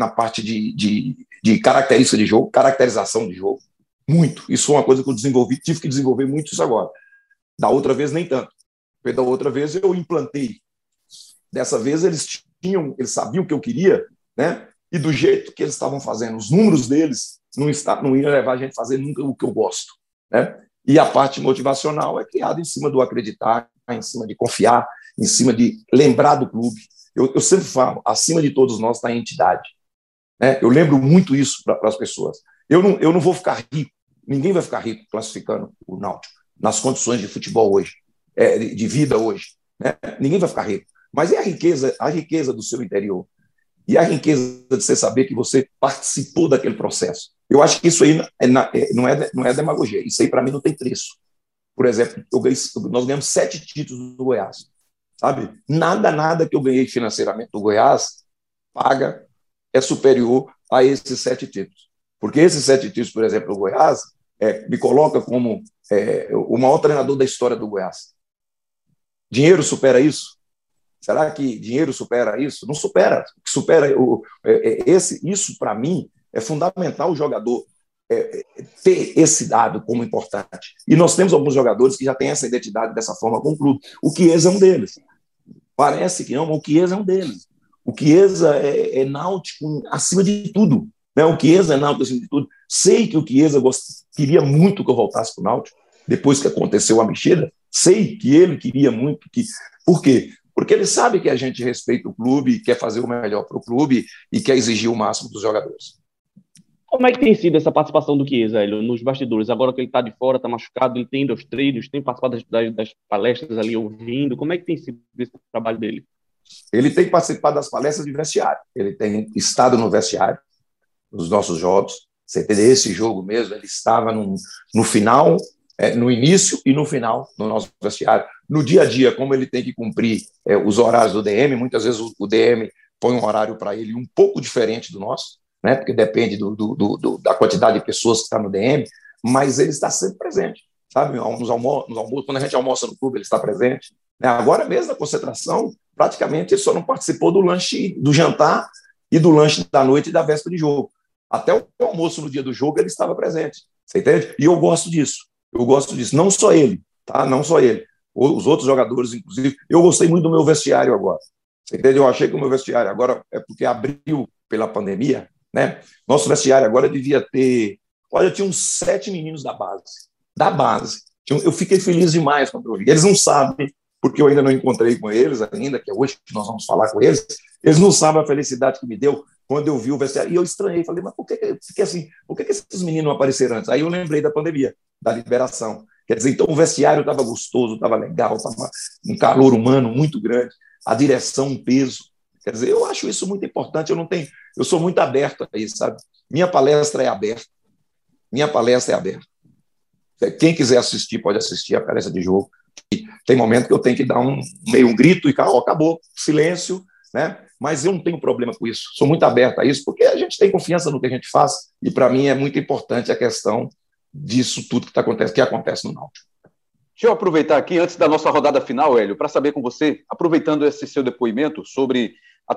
de característica de jogo, caracterização de jogo, muito. Isso foi uma coisa que eu tive que desenvolver muito isso agora. Da outra vez, nem tanto. Porque da outra vez eu implantei. Dessa vez eles sabiam o que eu queria, né? E do jeito que eles estavam fazendo, os números deles não iam levar a gente a fazer nunca o que eu gosto, né? E a parte motivacional é criada em cima do acreditar, em cima de confiar, em cima de lembrar do clube. Eu sempre falo, acima de todos nós está a entidade, né? Eu lembro muito isso para as pessoas. Eu não vou ficar rico, ninguém vai ficar rico classificando o Náutico nas condições de futebol hoje, de vida hoje, né? Ninguém vai ficar rico. Mas é a riqueza do seu interior. E a riqueza de você saber que você participou daquele processo. Eu acho que isso aí não é demagogia. Isso aí, para mim, não tem preço. Por exemplo, nós ganhamos 7 títulos do Goiás. Sabe? Nada que eu ganhei financeiramente do Goiás é superior a esses 7 títulos. Porque esses 7 títulos, por exemplo, do Goiás, me coloca como o maior treinador da história do Goiás. Dinheiro supera isso? Será que dinheiro supera isso? Não supera. Isso, para mim, é fundamental o jogador ter esse dado como importante. E nós temos alguns jogadores que já têm essa identidade dessa forma com o clube. O Chiesa é um deles. Parece que não, mas o Chiesa é um deles. O Chiesa é náutico acima de tudo. Né? O Chiesa é náutico acima de tudo. Sei que o Chiesa queria muito que eu voltasse para o Náutico, depois que aconteceu a mexida. Sei que ele queria muito. Por quê? Porque ele sabe que a gente respeita o clube, quer fazer o melhor para o clube e quer exigir o máximo dos jogadores. Como é que tem sido essa participação do Chiesa, Hélio, nos bastidores? Agora que ele está de fora, está machucado, ele tem ido aos treinos, tem participado das palestras ali, ouvindo. Como é que tem sido esse trabalho dele? Ele tem participado das palestras de vestiário. Ele tem estado no vestiário, nos nossos jogos. Você entendeu? Esse jogo mesmo, ele estava no final, no início e no final do nosso vestiário. No dia a dia, como ele tem que cumprir os horários do DM, muitas vezes o DM põe um horário para ele um pouco diferente do nosso, né? Porque depende da quantidade de pessoas que está no DM, mas ele está sempre presente, sabe? Nos almoços, quando a gente almoça no clube, ele está presente. Agora mesmo, na concentração, praticamente ele só não participou do lanche, do jantar e do lanche da noite e da véspera de jogo. Até o almoço no dia do jogo ele estava presente. Você entende? E eu gosto disso. Eu gosto disso. Não só ele, tá? Não só ele. Os outros jogadores, inclusive. Eu gostei muito do meu vestiário agora. Você entende? Eu achei que o meu vestiário agora é porque abriu pela pandemia, né? Nosso vestiário agora devia ter... Olha, tinha uns 7 meninos da base. Da base. Eu fiquei feliz demais quando eu vi. Eles não sabem, porque eu ainda não encontrei com eles ainda, que é hoje que nós vamos falar com eles. Eles não sabem a felicidade que me deu quando eu vi o vestiário. E eu estranhei, falei, mas por que assim? Por que esses meninos não apareceram antes? Aí eu lembrei da pandemia, da liberação. Quer dizer, então o vestiário estava gostoso, estava legal, estava um calor humano muito grande, a direção, um peso. Quer dizer, eu acho isso muito importante. Eu sou muito aberto a isso, sabe? Minha palestra é aberta. Minha palestra é aberta. Quem quiser assistir, pode assistir a palestra de jogo. Tem momento que eu tenho que dar um grito e acabou, silêncio, né? Mas eu não tenho problema com isso. Sou muito aberto a isso, porque a gente tem confiança no que a gente faz, e para mim é muito importante a questão disso tudo que acontece no Náutico. Deixa eu aproveitar aqui, antes da nossa rodada final, Hélio, para saber com você, aproveitando esse seu depoimento sobre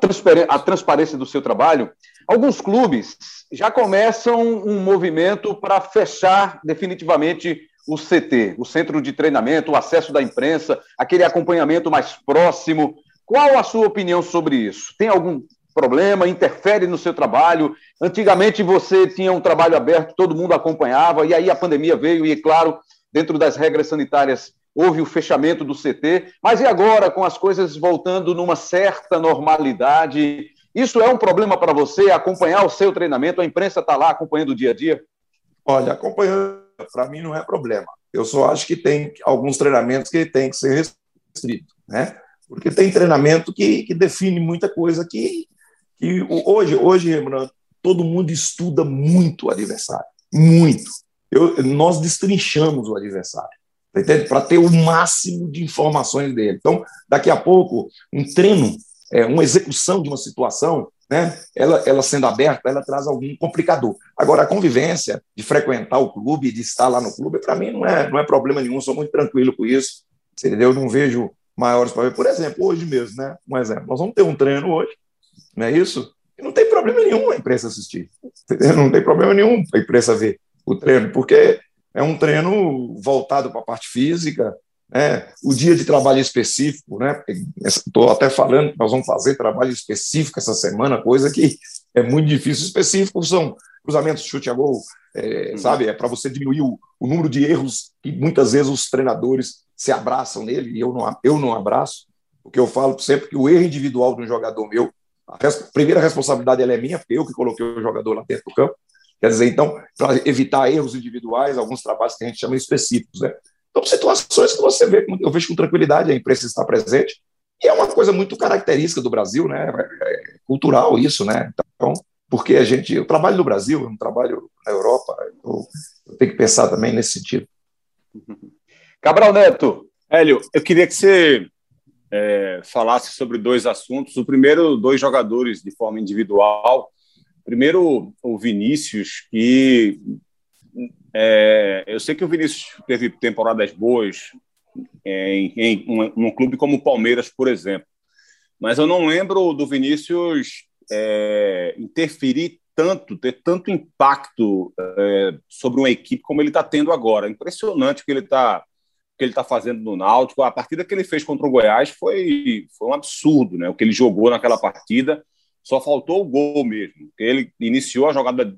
a transparência do seu trabalho, alguns clubes já começam um movimento para fechar definitivamente o CT, o centro de treinamento, o acesso da imprensa, aquele acompanhamento mais próximo. Qual a sua opinião sobre isso? Tem algum problema? Interfere no seu trabalho? Antigamente você tinha um trabalho aberto, todo mundo acompanhava, e aí a pandemia veio e, claro, dentro das regras sanitárias, houve o fechamento do CT. Mas e agora, com as coisas voltando numa certa normalidade, isso é um problema para você, acompanhar o seu treinamento? A imprensa está lá acompanhando o dia a dia? Olha, acompanhando, para mim não é problema. Eu só acho que tem alguns treinamentos que tem que ser restrito, né? Porque tem treinamento que define muita coisa que hoje, Rembrandt, todo mundo estuda muito o adversário, muito. Nós destrinchamos o adversário, para ter o máximo de informações dele. Então, daqui a pouco, um treino, uma execução de uma situação, né, ela sendo aberta, ela traz algum complicador. Agora, a convivência de frequentar o clube, de estar lá no clube, para mim não é problema nenhum, sou muito tranquilo com isso, entendeu? Eu não vejo maiores problemas. Por exemplo, hoje mesmo, né, um exemplo, nós vamos ter um treino hoje, não é isso? E não tem problema nenhum a imprensa assistir, entendeu? Não tem problema nenhum a imprensa ver o treino, porque é um treino voltado para a parte física, né? O dia de trabalho específico, né? Estou até falando que nós vamos fazer trabalho específico essa semana, coisa que é muito difícil. Específico são cruzamentos, chute a gol, sabe? É para você diminuir o número de erros que muitas vezes os treinadores se abraçam nele, e eu não abraço, porque eu falo sempre que o erro individual de um jogador meu, a primeira responsabilidade ela é minha, porque eu que coloquei o jogador lá dentro do campo. Quer dizer, então, para evitar erros individuais, alguns trabalhos que a gente chama específicos, né? Então, situações que você vê, eu vejo com tranquilidade, a imprensa está presente, e é uma coisa muito característica do Brasil, né? É cultural isso, né? Então, porque o trabalho no Brasil, eu não trabalho na Europa, eu tenho que pensar também nesse sentido. Cabral Neto. Hélio, eu queria que você falasse sobre 2 assuntos. O primeiro, 2 jogadores de forma individual. Primeiro, o Vinícius, que eu sei que o Vinícius teve temporadas boas em um clube como o Palmeiras, por exemplo, mas eu não lembro do Vinícius interferir tanto, ter tanto impacto sobre uma equipe como ele está tendo agora. Impressionante o que ele está fazendo no Náutico. A partida que ele fez contra o Goiás foi um absurdo, né? O que ele jogou naquela partida. Só faltou o gol mesmo. Ele iniciou a jogada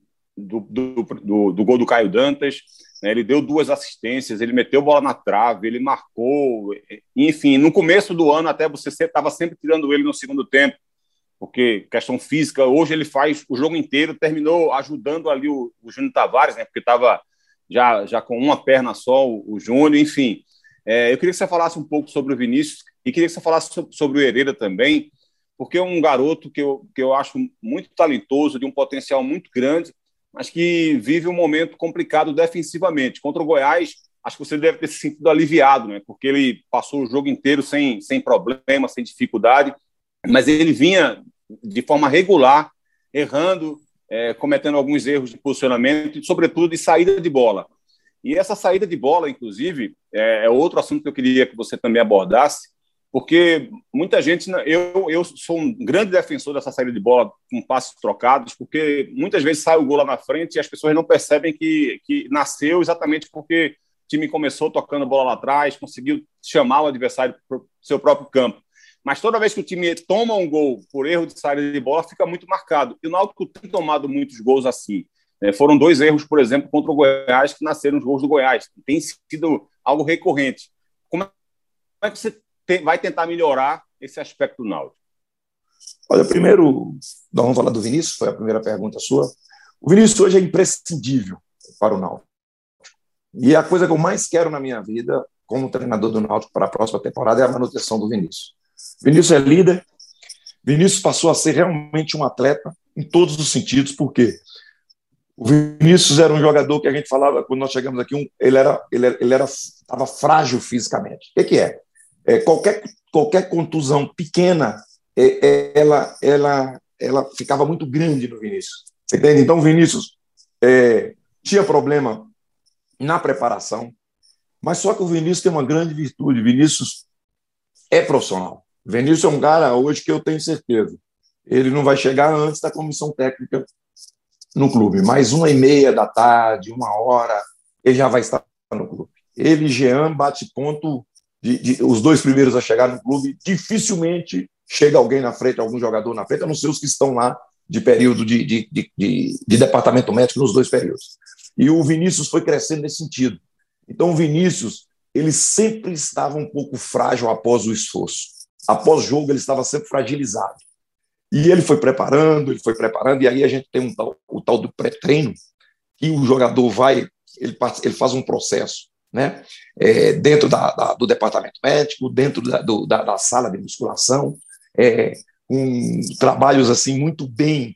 do gol do Caio Dantas, né? Ele deu 2 assistências, ele meteu bola na trave, ele marcou. Enfim, no começo do ano até você estava sempre tirando ele no segundo tempo, porque questão física, hoje ele faz o jogo inteiro, terminou ajudando ali o Júnior Tavares, né? Porque estava já com uma perna só, o Júnior, enfim. Eu queria que você falasse um pouco sobre o Vinícius e queria que você falasse sobre o Herrera também, porque é um garoto que eu acho muito talentoso, de um potencial muito grande, mas que vive um momento complicado defensivamente. Contra o Goiás, acho que você deve ter se sentido aliviado, né? Porque ele passou o jogo inteiro sem problema, sem dificuldade, mas ele vinha de forma regular, errando, cometendo alguns erros de posicionamento e, sobretudo, de saída de bola. E essa saída de bola, inclusive, é outro assunto que eu queria que você também abordasse, Porque muita gente, eu sou um grande defensor dessa saída de bola com passos trocados, porque muitas vezes sai o gol lá na frente e as pessoas não percebem que nasceu exatamente porque o time começou tocando bola lá atrás, conseguiu chamar o adversário para o seu próprio campo. Mas toda vez que o time toma um gol por erro de saída de bola, fica muito marcado. E o Náutico tem tomado muitos gols assim. Foram 2 erros, por exemplo, contra o Goiás, que nasceram os gols do Goiás. Tem sido algo recorrente. Como é que você vai tentar melhorar esse aspecto do Náutico? Olha, primeiro, nós vamos falar do Vinícius, foi a primeira pergunta sua. O Vinícius hoje é imprescindível para o Náutico. E a coisa que eu mais quero na minha vida, como treinador do Náutico para a próxima temporada, é a manutenção do Vinícius. Vinícius é líder, Vinícius passou a ser realmente um atleta em todos os sentidos, porque o Vinícius era um jogador que a gente falava, quando nós chegamos aqui, ele estava frágil fisicamente. O que é? Qualquer contusão pequena, ela ficava muito grande no Vinícius. Você entende? Então, o Vinícius tinha problema na preparação, mas só que o Vinícius tem uma grande virtude. O Vinícius é profissional. O Vinícius é um cara, hoje, que eu tenho certeza, ele não vai chegar antes da comissão técnica no clube, mas 1h30 da tarde, 1h, ele já vai estar no clube. Ele e Jean bate ponto os 2 primeiros a chegar no clube. Dificilmente chega alguém na frente, algum jogador na frente, a não ser os que estão lá de período de departamento médico nos 2 períodos. E o Vinícius foi crescendo nesse sentido. Então, o Vinícius, ele sempre estava um pouco frágil após o esforço. Após o jogo, ele estava sempre fragilizado. E ele foi preparando, e aí a gente tem o tal do pré-treino, que o jogador ele faz um processo, né? Dentro do departamento médico, dentro da sala de musculação, trabalhos assim muito bem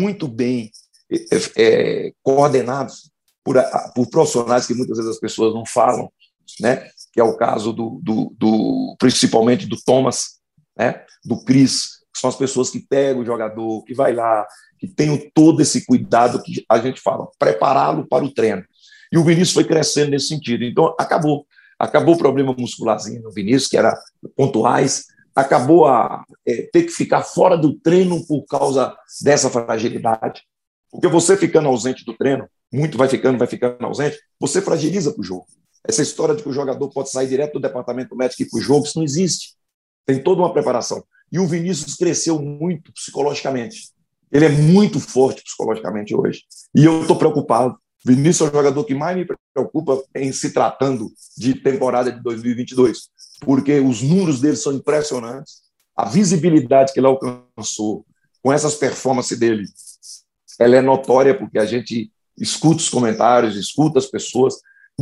coordenados por profissionais que muitas vezes as pessoas não falam, né? Que é o caso principalmente do Thomas, né? Do Cris, que são as pessoas que pegam o jogador, que vai lá, que tem todo esse cuidado que a gente fala, prepará-lo para o treino. E o Vinícius foi crescendo nesse sentido. Então, acabou o problema muscularzinho no Vinícius, que era pontuais, acabou a ter que ficar fora do treino por causa dessa fragilidade. Porque você ficando ausente do treino, muito vai ficando ausente, você fragiliza para o jogo. Essa história de que o jogador pode sair direto do departamento médico e ir para o jogo, isso não existe. Tem toda uma preparação. E o Vinícius cresceu muito psicologicamente. Ele é muito forte psicologicamente hoje. E eu estou preocupado. O Vinícius é o jogador que mais me preocupa em se tratando de temporada de 2022, porque os números dele são impressionantes. A visibilidade que ele alcançou com essas performances dele, ela é notória, porque a gente escuta os comentários, escuta as pessoas.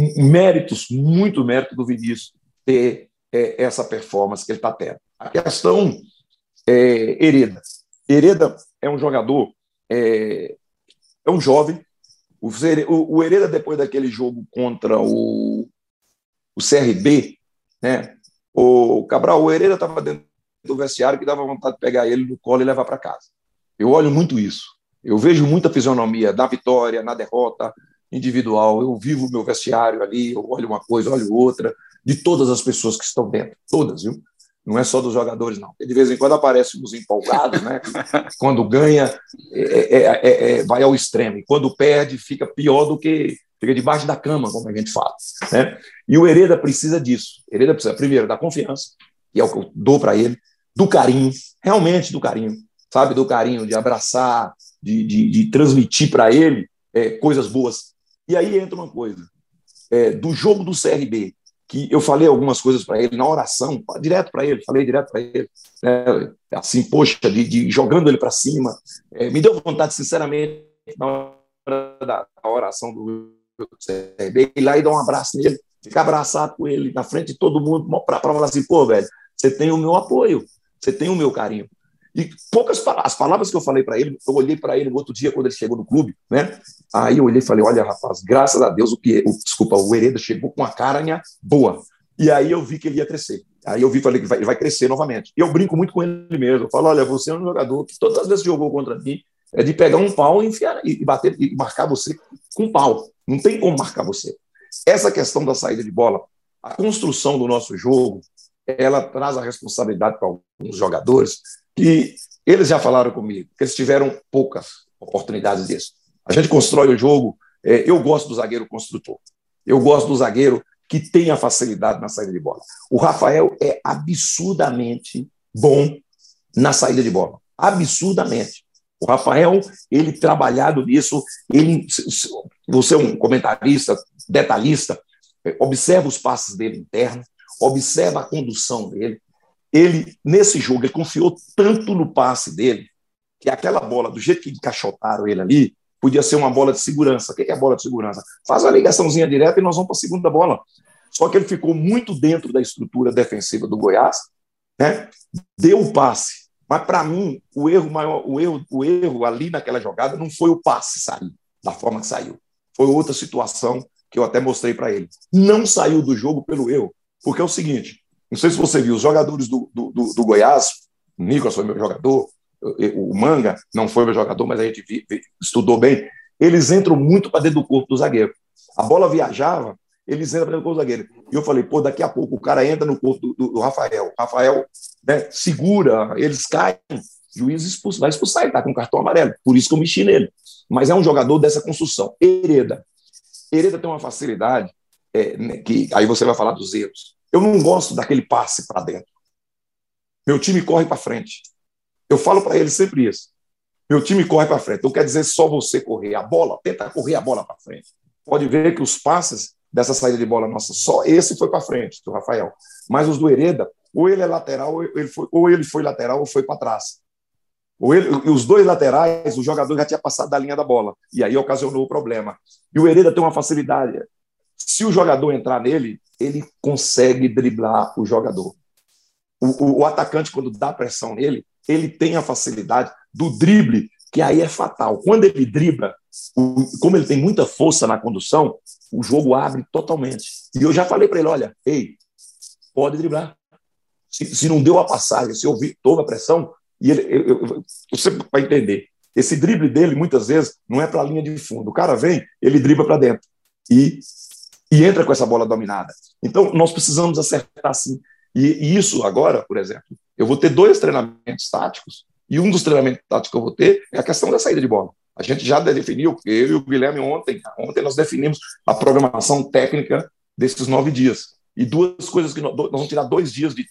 Muito mérito do Vinícius ter essa performance que ele está tendo. A questão Hereda. Hereda é um jogador, é um jovem. O Hereda, depois daquele jogo contra o CRB, né? O Cabral, o Hereda estava dentro do vestiário que dava vontade de pegar ele no colo e levar para casa. Eu olho muito isso. Eu vejo muita fisionomia na vitória, na derrota individual. Eu vivo o meu vestiário ali, eu olho uma coisa, olho outra, de todas as pessoas que estão dentro. Todas, viu? Não é só dos jogadores, não. De vez em quando aparecem uns empolgados, né? Quando ganha, vai ao extremo. E quando perde, fica pior do que... Fica debaixo da cama, como a gente fala, né? E o Hereda precisa disso. Hereda precisa, primeiro, da confiança, que é o que eu dou para ele, do carinho, realmente do carinho, sabe? Do carinho, de abraçar, de transmitir para ele coisas boas. E aí entra uma coisa. Do jogo do CRB, que eu falei algumas coisas para ele na oração, falei direto para ele, né? Assim, poxa, jogando ele para cima. Me deu vontade, sinceramente, na hora da oração do CRB, ir lá e dar um abraço nele, ficar abraçado com ele na frente de todo mundo, para falar assim, pô, velho, você tem o meu apoio, você tem o meu carinho. E as palavras que eu falei para ele, eu olhei para ele no outro dia, quando ele chegou no clube, né? Aí eu olhei e falei, olha, rapaz, graças a Deus, o Hereda chegou com uma carinha boa. E aí eu vi que ele ia crescer. Aí eu falei que ele vai crescer novamente. E eu brinco muito com ele mesmo. Eu falo, olha, você é um jogador que todas as vezes que jogou contra mim, é de pegar um pau e enfiar, e bater, e marcar você com pau. Não tem como marcar você. Essa questão da saída de bola, a construção do nosso jogo, ela traz a responsabilidade para alguns jogadores que eles já falaram comigo, que eles tiveram poucas oportunidades disso. A gente constrói o jogo, eu gosto do zagueiro construtor, eu gosto do zagueiro que tem a facilidade na saída de bola. O Rafael é absurdamente bom na saída de bola, absurdamente. O Rafael, ele trabalhado nisso, você é um comentarista, detalhista, observa os passes dele internos, observa a condução dele. Ele, nesse jogo, ele confiou tanto no passe dele, que aquela bola, do jeito que encaixotaram ele ali, podia ser uma bola de segurança. O que é a bola de segurança? Faz uma ligaçãozinha direta e nós vamos para a segunda bola. Só que ele ficou muito dentro da estrutura defensiva do Goiás, né? Deu o passe. Mas, para mim, o erro ali naquela jogada não foi o passe sair da forma que saiu. Foi outra situação que eu até mostrei para ele. Não saiu do jogo pelo erro, porque é o seguinte, não sei se você viu, os jogadores do Goiás, o Nicolas foi meu jogador, o Manga não foi meu jogador, mas a gente estudou bem, eles entram muito para dentro do corpo do zagueiro. A bola viajava, eles entram para dentro do corpo do zagueiro. E eu falei, pô, daqui a pouco o cara entra no corpo do Rafael. O Rafael, né, segura, eles caem, o juiz vai expulsar, ele está com cartão amarelo. Por isso que eu mexi nele. Mas é um jogador dessa construção. Hereda tem uma facilidade, que aí você vai falar dos erros. Eu não gosto daquele passe para dentro. Meu time corre para frente. Eu falo para ele sempre isso. Meu time corre para frente. Não quer dizer só você correr a bola, tenta correr a bola para frente. Pode ver que os passes dessa saída de bola nossa, só esse foi para frente, do Rafael. Mas os do Hereda, ou ele é lateral, ou ele foi lateral ou foi para trás. Os dois laterais, o jogador já tinha passado da linha da bola. E aí ocasionou o problema. E o Hereda tem uma facilidade. Se o jogador entrar nele, ele consegue driblar o jogador. O atacante, quando dá pressão nele, ele tem a facilidade do drible, que aí é fatal. Quando ele dribla, como ele tem muita força na condução, o jogo abre totalmente. E eu já falei para ele, olha, pode driblar. Se não deu a passagem, se houve a pressão, e você vai entender, esse drible dele, muitas vezes, não é para a linha de fundo. O cara vem, ele dribla para dentro. E entra com essa bola dominada. Então, nós precisamos acertar sim. E isso agora, por exemplo, eu vou ter 2 treinamentos táticos, e um dos treinamentos táticos que eu vou ter é a questão da saída de bola. A gente já definiu, eu e o Guilherme ontem nós definimos a programação técnica desses 9 dias. E 2 coisas que nós vamos tirar 2 dias de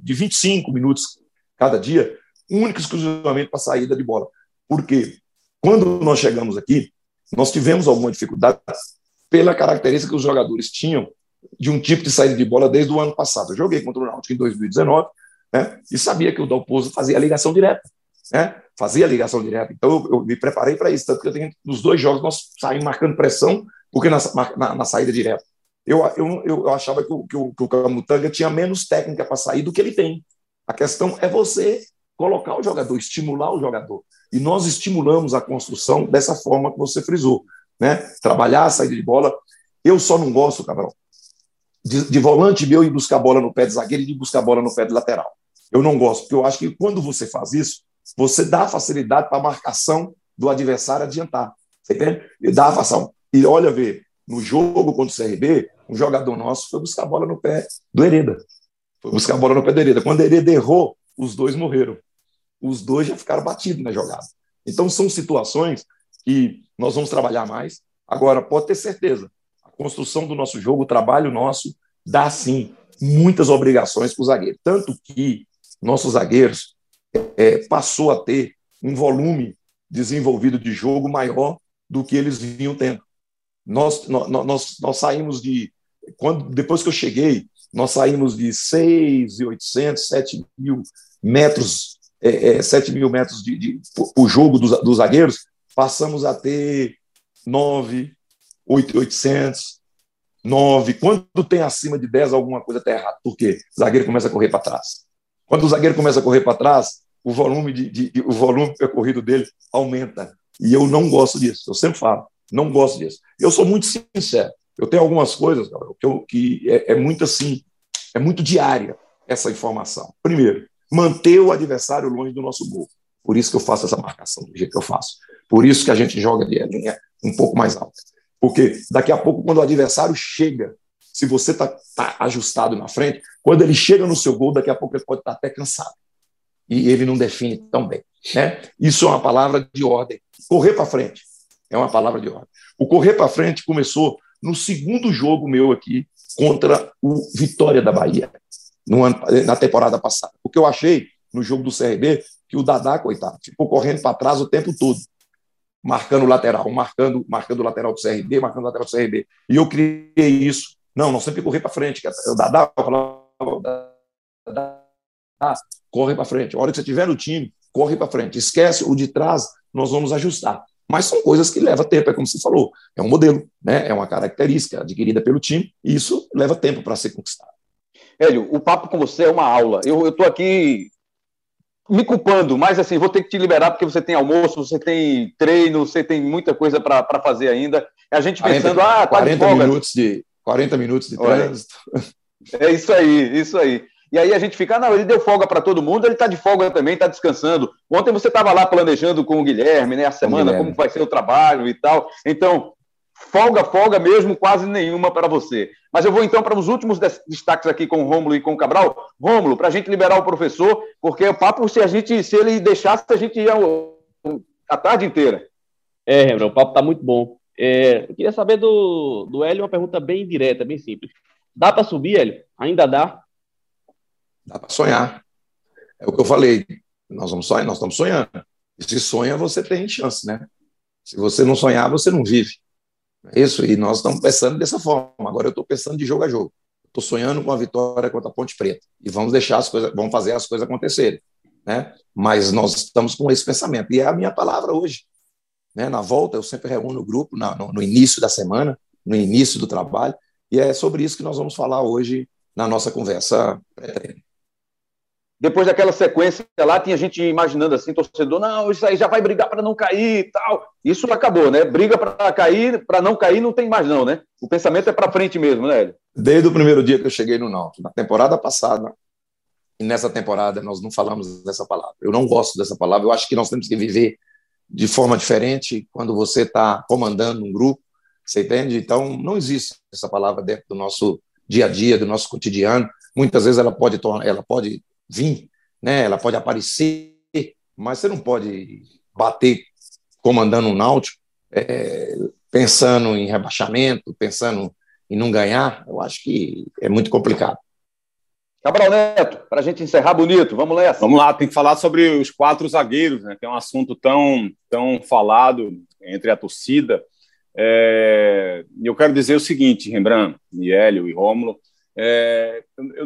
25 minutos cada dia, único e exclusivamente para a saída de bola. Porque quando nós chegamos aqui, nós tivemos alguma dificuldade pela característica que os jogadores tinham de um tipo de saída de bola desde o ano passado. Eu joguei contra o Náutico em 2019, né, e sabia que o Dalpozo fazia a ligação direta. Né, fazia a ligação direta. Então, eu me preparei para isso. Tanto que nos 2 jogos nós saímos marcando pressão, porque na saída direta. Eu achava que o Camutanga tinha menos técnica para sair do que ele tem. A questão é você colocar o jogador, estimular o jogador. E nós estimulamos a construção dessa forma que você frisou. Né? Trabalhar a saída de bola. Eu só não gosto, Cabral, de volante meu ir buscar a bola no pé de zagueiro e de buscar a bola no pé de lateral. Eu não gosto, porque eu acho que quando você faz isso, você dá facilidade para a marcação do adversário adiantar. Você entende? E dá a facilidade. E olha, no jogo contra o CRB, um jogador nosso foi buscar a bola no pé do Hereda. Foi buscar a bola no pé do Hereda. Quando o Hereda errou, os 2 morreram. Os 2 já ficaram batidos na jogada. Então, são situações que nós vamos trabalhar mais. Agora, pode ter certeza, a construção do nosso jogo, o trabalho nosso, dá, sim, muitas obrigações para o zagueiro. Tanto que nossos zagueiros passou a ter um volume desenvolvido de jogo maior do que eles vinham tendo. Nós saímos depois que eu cheguei, nós saímos de 6.800, 7.000 metros, 7.000 metros o jogo dos zagueiros, passamos a ter 9.800, 9. Quando tem acima de 10, alguma coisa está errada. Por quê? O zagueiro começa a correr para trás. Quando o zagueiro começa a correr para trás, o volume percorrido dele aumenta. E eu não gosto disso. Eu sempre falo, não gosto disso. Eu sou muito sincero. Eu tenho algumas coisas que é muito assim, é muito diária essa informação. Primeiro, manter o adversário longe do nosso gol. Por isso que eu faço essa marcação do jeito que eu faço. Por isso que a gente joga ali a linha um pouco mais alta. Porque daqui a pouco, quando o adversário chega se você está ajustado na frente, quando ele chega no seu gol, daqui a pouco ele pode estar até cansado. E ele não define tão bem. Né? Isso é uma palavra de ordem. Correr para frente é uma palavra de ordem. O correr para frente começou no segundo jogo meu aqui contra o Vitória da Bahia, na temporada passada. Porque eu achei, no jogo do CRB, que o Dadá, coitado, ficou correndo para trás o tempo todo, marcando o lateral, marcando o lateral do CRB, marcando o lateral do CRB. E eu criei isso. Não, nós sempre correr para frente. O Dadá, eu falava, Dadá, corre para frente. A hora que você tiver no time, corre para frente. Esquece o de trás, nós vamos ajustar. Mas são coisas que levam tempo, é como você falou. É um modelo, né? É uma característica adquirida pelo time, e isso leva tempo para ser conquistado. Hélio, o papo com você é uma aula. Eu estou aqui me culpando, mas assim, vou ter que te liberar porque você tem almoço, você tem treino, você tem muita coisa para fazer ainda. A gente pensando, 40 minutos de trânsito. É isso aí, isso aí. E aí a gente fica, não, ele deu folga para todo mundo, ele está de folga também, está descansando. Ontem você estava lá planejando com o Guilherme, né, a semana, como vai ser o trabalho e tal. Então, folga mesmo, quase nenhuma para você. Mas eu vou então para os últimos destaques aqui com o Rômulo e com o Cabral. Rômulo, para a gente liberar o professor, porque o papo, se ele deixasse, a gente ia a tarde inteira. Rembrandt, o papo está muito bom. Eu queria saber do Hélio uma pergunta bem direta, bem simples. Dá para subir, Hélio? Ainda dá? Dá para sonhar. É o que eu falei. Nós estamos sonhando. E se sonha, você tem chance, né? Se você não sonhar, você não vive. É isso, e nós estamos pensando dessa forma. Agora eu estou pensando de jogo a jogo. Estou sonhando com a vitória contra a Ponte Preta. E vamos fazer as coisas acontecerem. Né? Mas nós estamos com esse pensamento. E é a minha palavra hoje. Né? Na volta, eu sempre reúno o grupo no início da semana, no início do trabalho, e é sobre isso que nós vamos falar hoje na nossa conversa pré-treino. Depois daquela sequência lá, tinha gente imaginando assim, torcedor, não, isso aí já vai brigar para não cair e tal. Isso acabou, né? Briga para não cair, não tem mais não, né? O pensamento é para frente mesmo, né, Hélio? Desde o primeiro dia que eu cheguei no Náutico, na temporada passada, e nessa temporada nós não falamos dessa palavra. Eu não gosto dessa palavra, eu acho que nós temos que viver de forma diferente quando você está comandando um grupo, você entende? Então, não existe essa palavra dentro do nosso dia a dia, do nosso cotidiano. Muitas vezes ela pode vir, né? Ela pode aparecer, mas você não pode bater comandando um Náutico, pensando em rebaixamento, pensando em não ganhar. Eu acho que é muito complicado. Cabral Neto, para a gente encerrar bonito, vamos lá. Vamos lá, tem que falar sobre os 4 zagueiros, né? Que é um assunto tão falado entre a torcida. Eu quero dizer o seguinte, Rembrandt, e Hélio e Rômulo, eu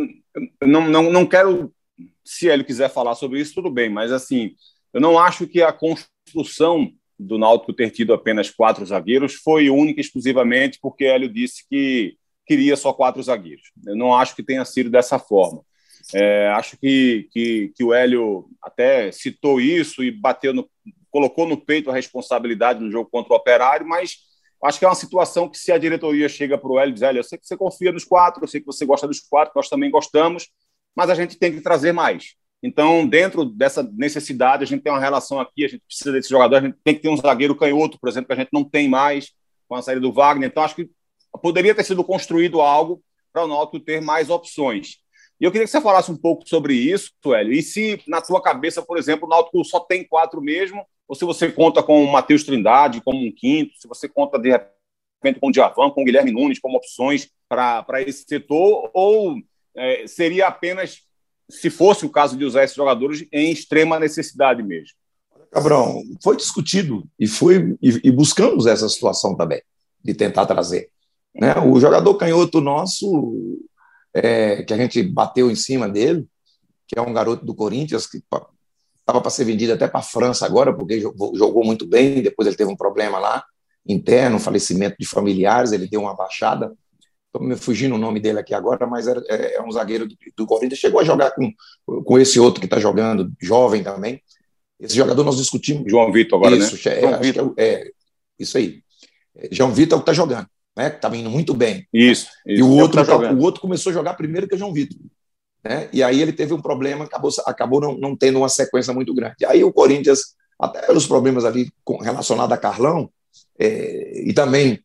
não quero, se Hélio quiser falar sobre isso, tudo bem, mas assim, eu não acho que a construção do Náutico ter tido apenas 4 zagueiros foi única e exclusivamente porque Hélio disse que queria só 4 zagueiros. Eu não acho que tenha sido dessa forma. Acho que o Hélio até citou isso e colocou no peito a responsabilidade no jogo contra o Operário, mas acho que é uma situação que, se a diretoria chega para o Hélio e diz, Hélio, eu sei que você confia nos 4, eu sei que você gosta dos 4, nós também gostamos, mas a gente tem que trazer mais. Então, dentro dessa necessidade, a gente tem uma relação aqui, a gente precisa desse jogador, a gente tem que ter um zagueiro canhoto, por exemplo, que a gente não tem mais com a saída do Wagner. Então, acho que poderia ter sido construído algo para o Náutico ter mais opções. E eu queria que você falasse um pouco sobre isso, Hélio, e se na tua cabeça, por exemplo, o Náutico só tem 4 mesmo, ou se você conta com o Matheus Trindade como um quinto, se você conta, de repente, com o Djavan, com o Guilherme Nunes como opções para esse setor, ou seria apenas, se fosse o caso de usar esses jogadores, em extrema necessidade mesmo? Cabrão, foi discutido e buscamos essa situação também, de tentar trazer. Né? O jogador canhoto nosso, que a gente bateu em cima dele, que é um garoto do Corinthians, que estava para ser vendido até para a França agora, porque jogou muito bem, depois ele teve um problema lá, interno, falecimento de familiares, ele deu uma baixada, estou me fugindo o nome dele aqui agora, mas é um zagueiro do Corinthians, chegou a jogar com esse outro que está jogando, jovem também. Esse jogador nós discutimos. João Vitor agora, isso, né? Isso aí. João Vitor é o que está jogando, né? Que estava indo muito bem. Isso. E o outro começou a jogar primeiro que o João Vitor. Né? E aí ele teve um problema, acabou não tendo uma sequência muito grande. Aí o Corinthians, até pelos problemas ali relacionados a Carlão, e também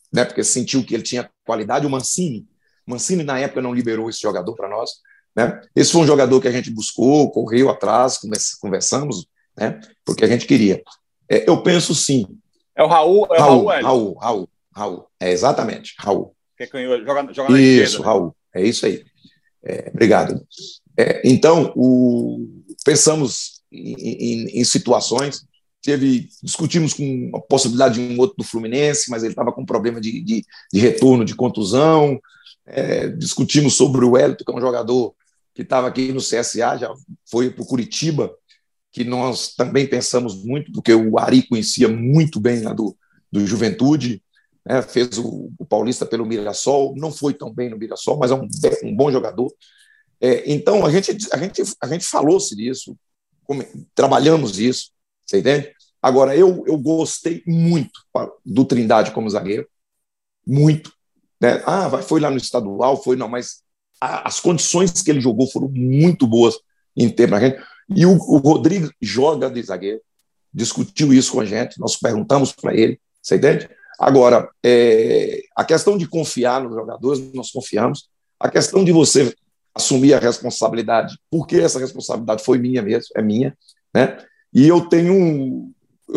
né, porque sentiu que ele tinha qualidade. O Mancini, na época, não liberou esse jogador para nós. Né? Esse foi um jogador que a gente buscou, correu atrás, conversamos, né, porque a gente queria. Eu penso sim. É o Raul, Raul. Exatamente, Raul. Que joga na esquerda. Isso, Raul, é isso aí. Obrigado. Então, pensamos em situações, discutimos com a possibilidade de um outro do Fluminense, mas ele estava com problema de retorno, de contusão. Discutimos sobre o Wellington, que é um jogador que estava aqui no CSA, já foi para o Curitiba, que nós também pensamos muito, porque o Ari conhecia muito bem lá do Juventude, né? Fez o Paulista pelo Mirassol, não foi tão bem no Mirassol, mas é um bom jogador. Então, a gente falou-se disso, trabalhamos isso, você entende? Agora, eu gostei muito do Trindade como zagueiro, muito. Né? Foi lá no estadual, mas as condições que ele jogou foram muito boas em termos da gente. E o Rodrigo joga de zagueiro, discutiu isso com a gente, nós perguntamos para ele, você entende? Agora, a questão de confiar nos jogadores, nós confiamos. A questão de você assumir a responsabilidade, porque essa responsabilidade foi minha mesmo, é minha, né? E eu tenho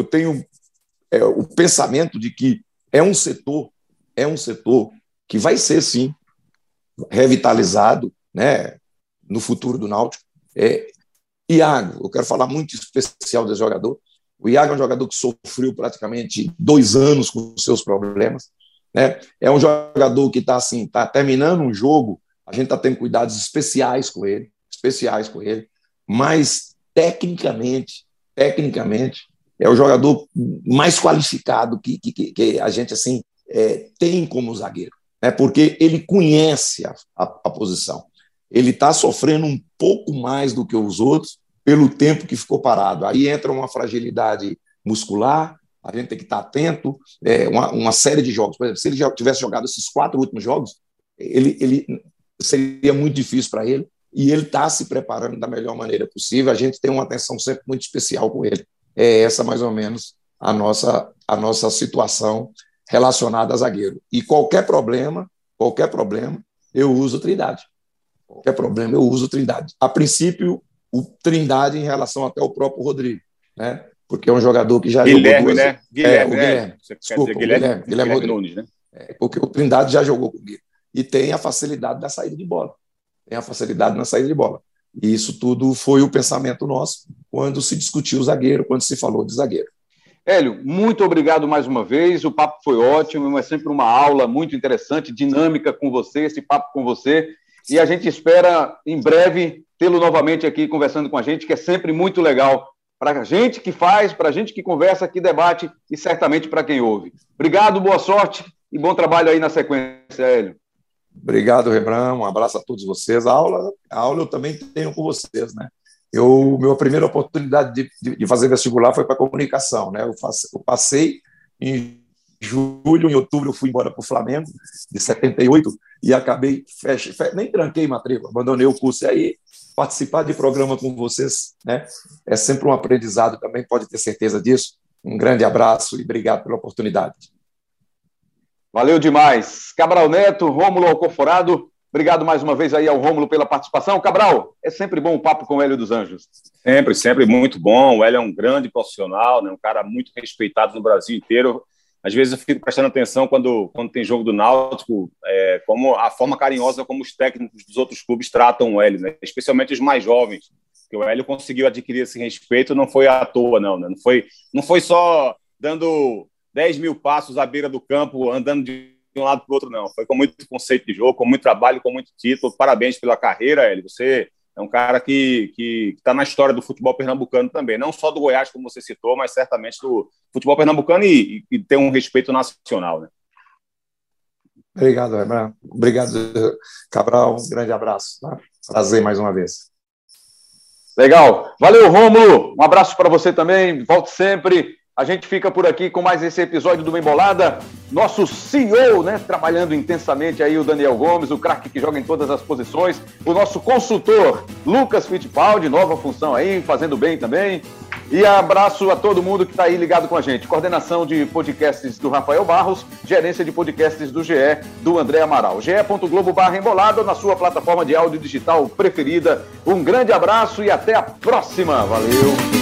o pensamento de que é um setor que vai ser, sim, revitalizado, né, no futuro do Náutico. Iago, eu quero falar muito especial desse jogador. O Iago é um jogador que sofreu praticamente 2 anos com os seus problemas, né? É um jogador que está assim, terminando um jogo, a gente está tendo cuidados especiais com ele, mas tecnicamente é o jogador mais qualificado que a gente assim tem como zagueiro, né? Porque ele conhece a posição. Ele está sofrendo um pouco mais do que os outros pelo tempo que ficou parado. Aí entra uma fragilidade muscular, a gente tem que estar atento, uma série de jogos. Por exemplo, se ele já tivesse jogado esses 4 últimos jogos, ele seria muito difícil para ele, e ele está se preparando da melhor maneira possível. A gente tem uma atenção sempre muito especial com ele. Essa, mais ou menos, a nossa situação relacionada a zagueiro. E qualquer problema, eu uso Trindade. A princípio, o Trindade em relação até ao próprio Rodrigo, né? Porque é um jogador que já Guilherme, jogou 2 né? Guilherme, Guilherme. Desculpa, Guilherme Rodrigues. Nunes, né? Porque o Trindade já jogou comigo. E tem a facilidade da saída de bola. E isso tudo foi o pensamento nosso quando se discutiu o zagueiro, quando se falou de zagueiro. Hélio, muito obrigado mais uma vez. O papo foi ótimo, é sempre uma aula muito interessante, dinâmica com você, esse papo com você. E a gente espera, em breve, tê-lo novamente aqui conversando com a gente, que é sempre muito legal para a gente que faz, para a gente que conversa, que debate e certamente para quem ouve. Obrigado, boa sorte e bom trabalho aí na sequência, Hélio. Obrigado, Rembrandt. Um abraço a todos vocês. A aula eu também tenho com vocês, né? Minha primeira oportunidade de fazer vestibular foi para comunicação, né? Eu passei em julho, em outubro eu fui embora para o Flamengo, de 78, e acabei, nem tranquei matrícula, abandonei o curso. E aí, participar de programa com vocês, né, é sempre um aprendizado também, pode ter certeza disso. Um grande abraço e obrigado pela oportunidade. Valeu demais. Cabral Neto, Rômulo Alcoforado, obrigado mais uma vez aí ao Rômulo pela participação. Cabral, é sempre bom o papo com o Hélio dos Anjos. Sempre muito bom. O Hélio é um grande profissional, né, um cara muito respeitado no Brasil inteiro. Às vezes eu fico prestando atenção quando tem jogo do Náutico, como a forma carinhosa como os técnicos dos outros clubes tratam o Hélio, né? Especialmente os mais jovens. Que o Hélio conseguiu adquirir esse respeito, não foi à toa, não. Né? Não foi só dando 10 mil passos à beira do campo, andando de um lado para o outro, não. Foi com muito conceito de jogo, com muito trabalho, com muito título. Parabéns pela carreira, Hélio. Você é um cara que está na história do futebol pernambucano também. Não só do Goiás, como você citou, mas certamente do futebol pernambucano e tem um respeito nacional, né? Obrigado, Rembrandt. Obrigado, Cabral. Um grande abraço. Tá? Prazer mais uma vez. Legal. Valeu, Rômulo. Um abraço para você também. Volte sempre. A gente fica por aqui com mais esse episódio do Bem Bolada. Nosso CEO, né, trabalhando intensamente aí, o Daniel Gomes, o craque que joga em todas as posições. O nosso consultor, Lucas Fittipaldi, nova função aí, fazendo bem também. E abraço a todo mundo que está aí ligado com a gente. Coordenação de podcasts do Rafael Barros, gerência de podcasts do GE, do André Amaral. ge.globo/embolada na sua plataforma de áudio digital preferida. Um grande abraço e até a próxima. Valeu!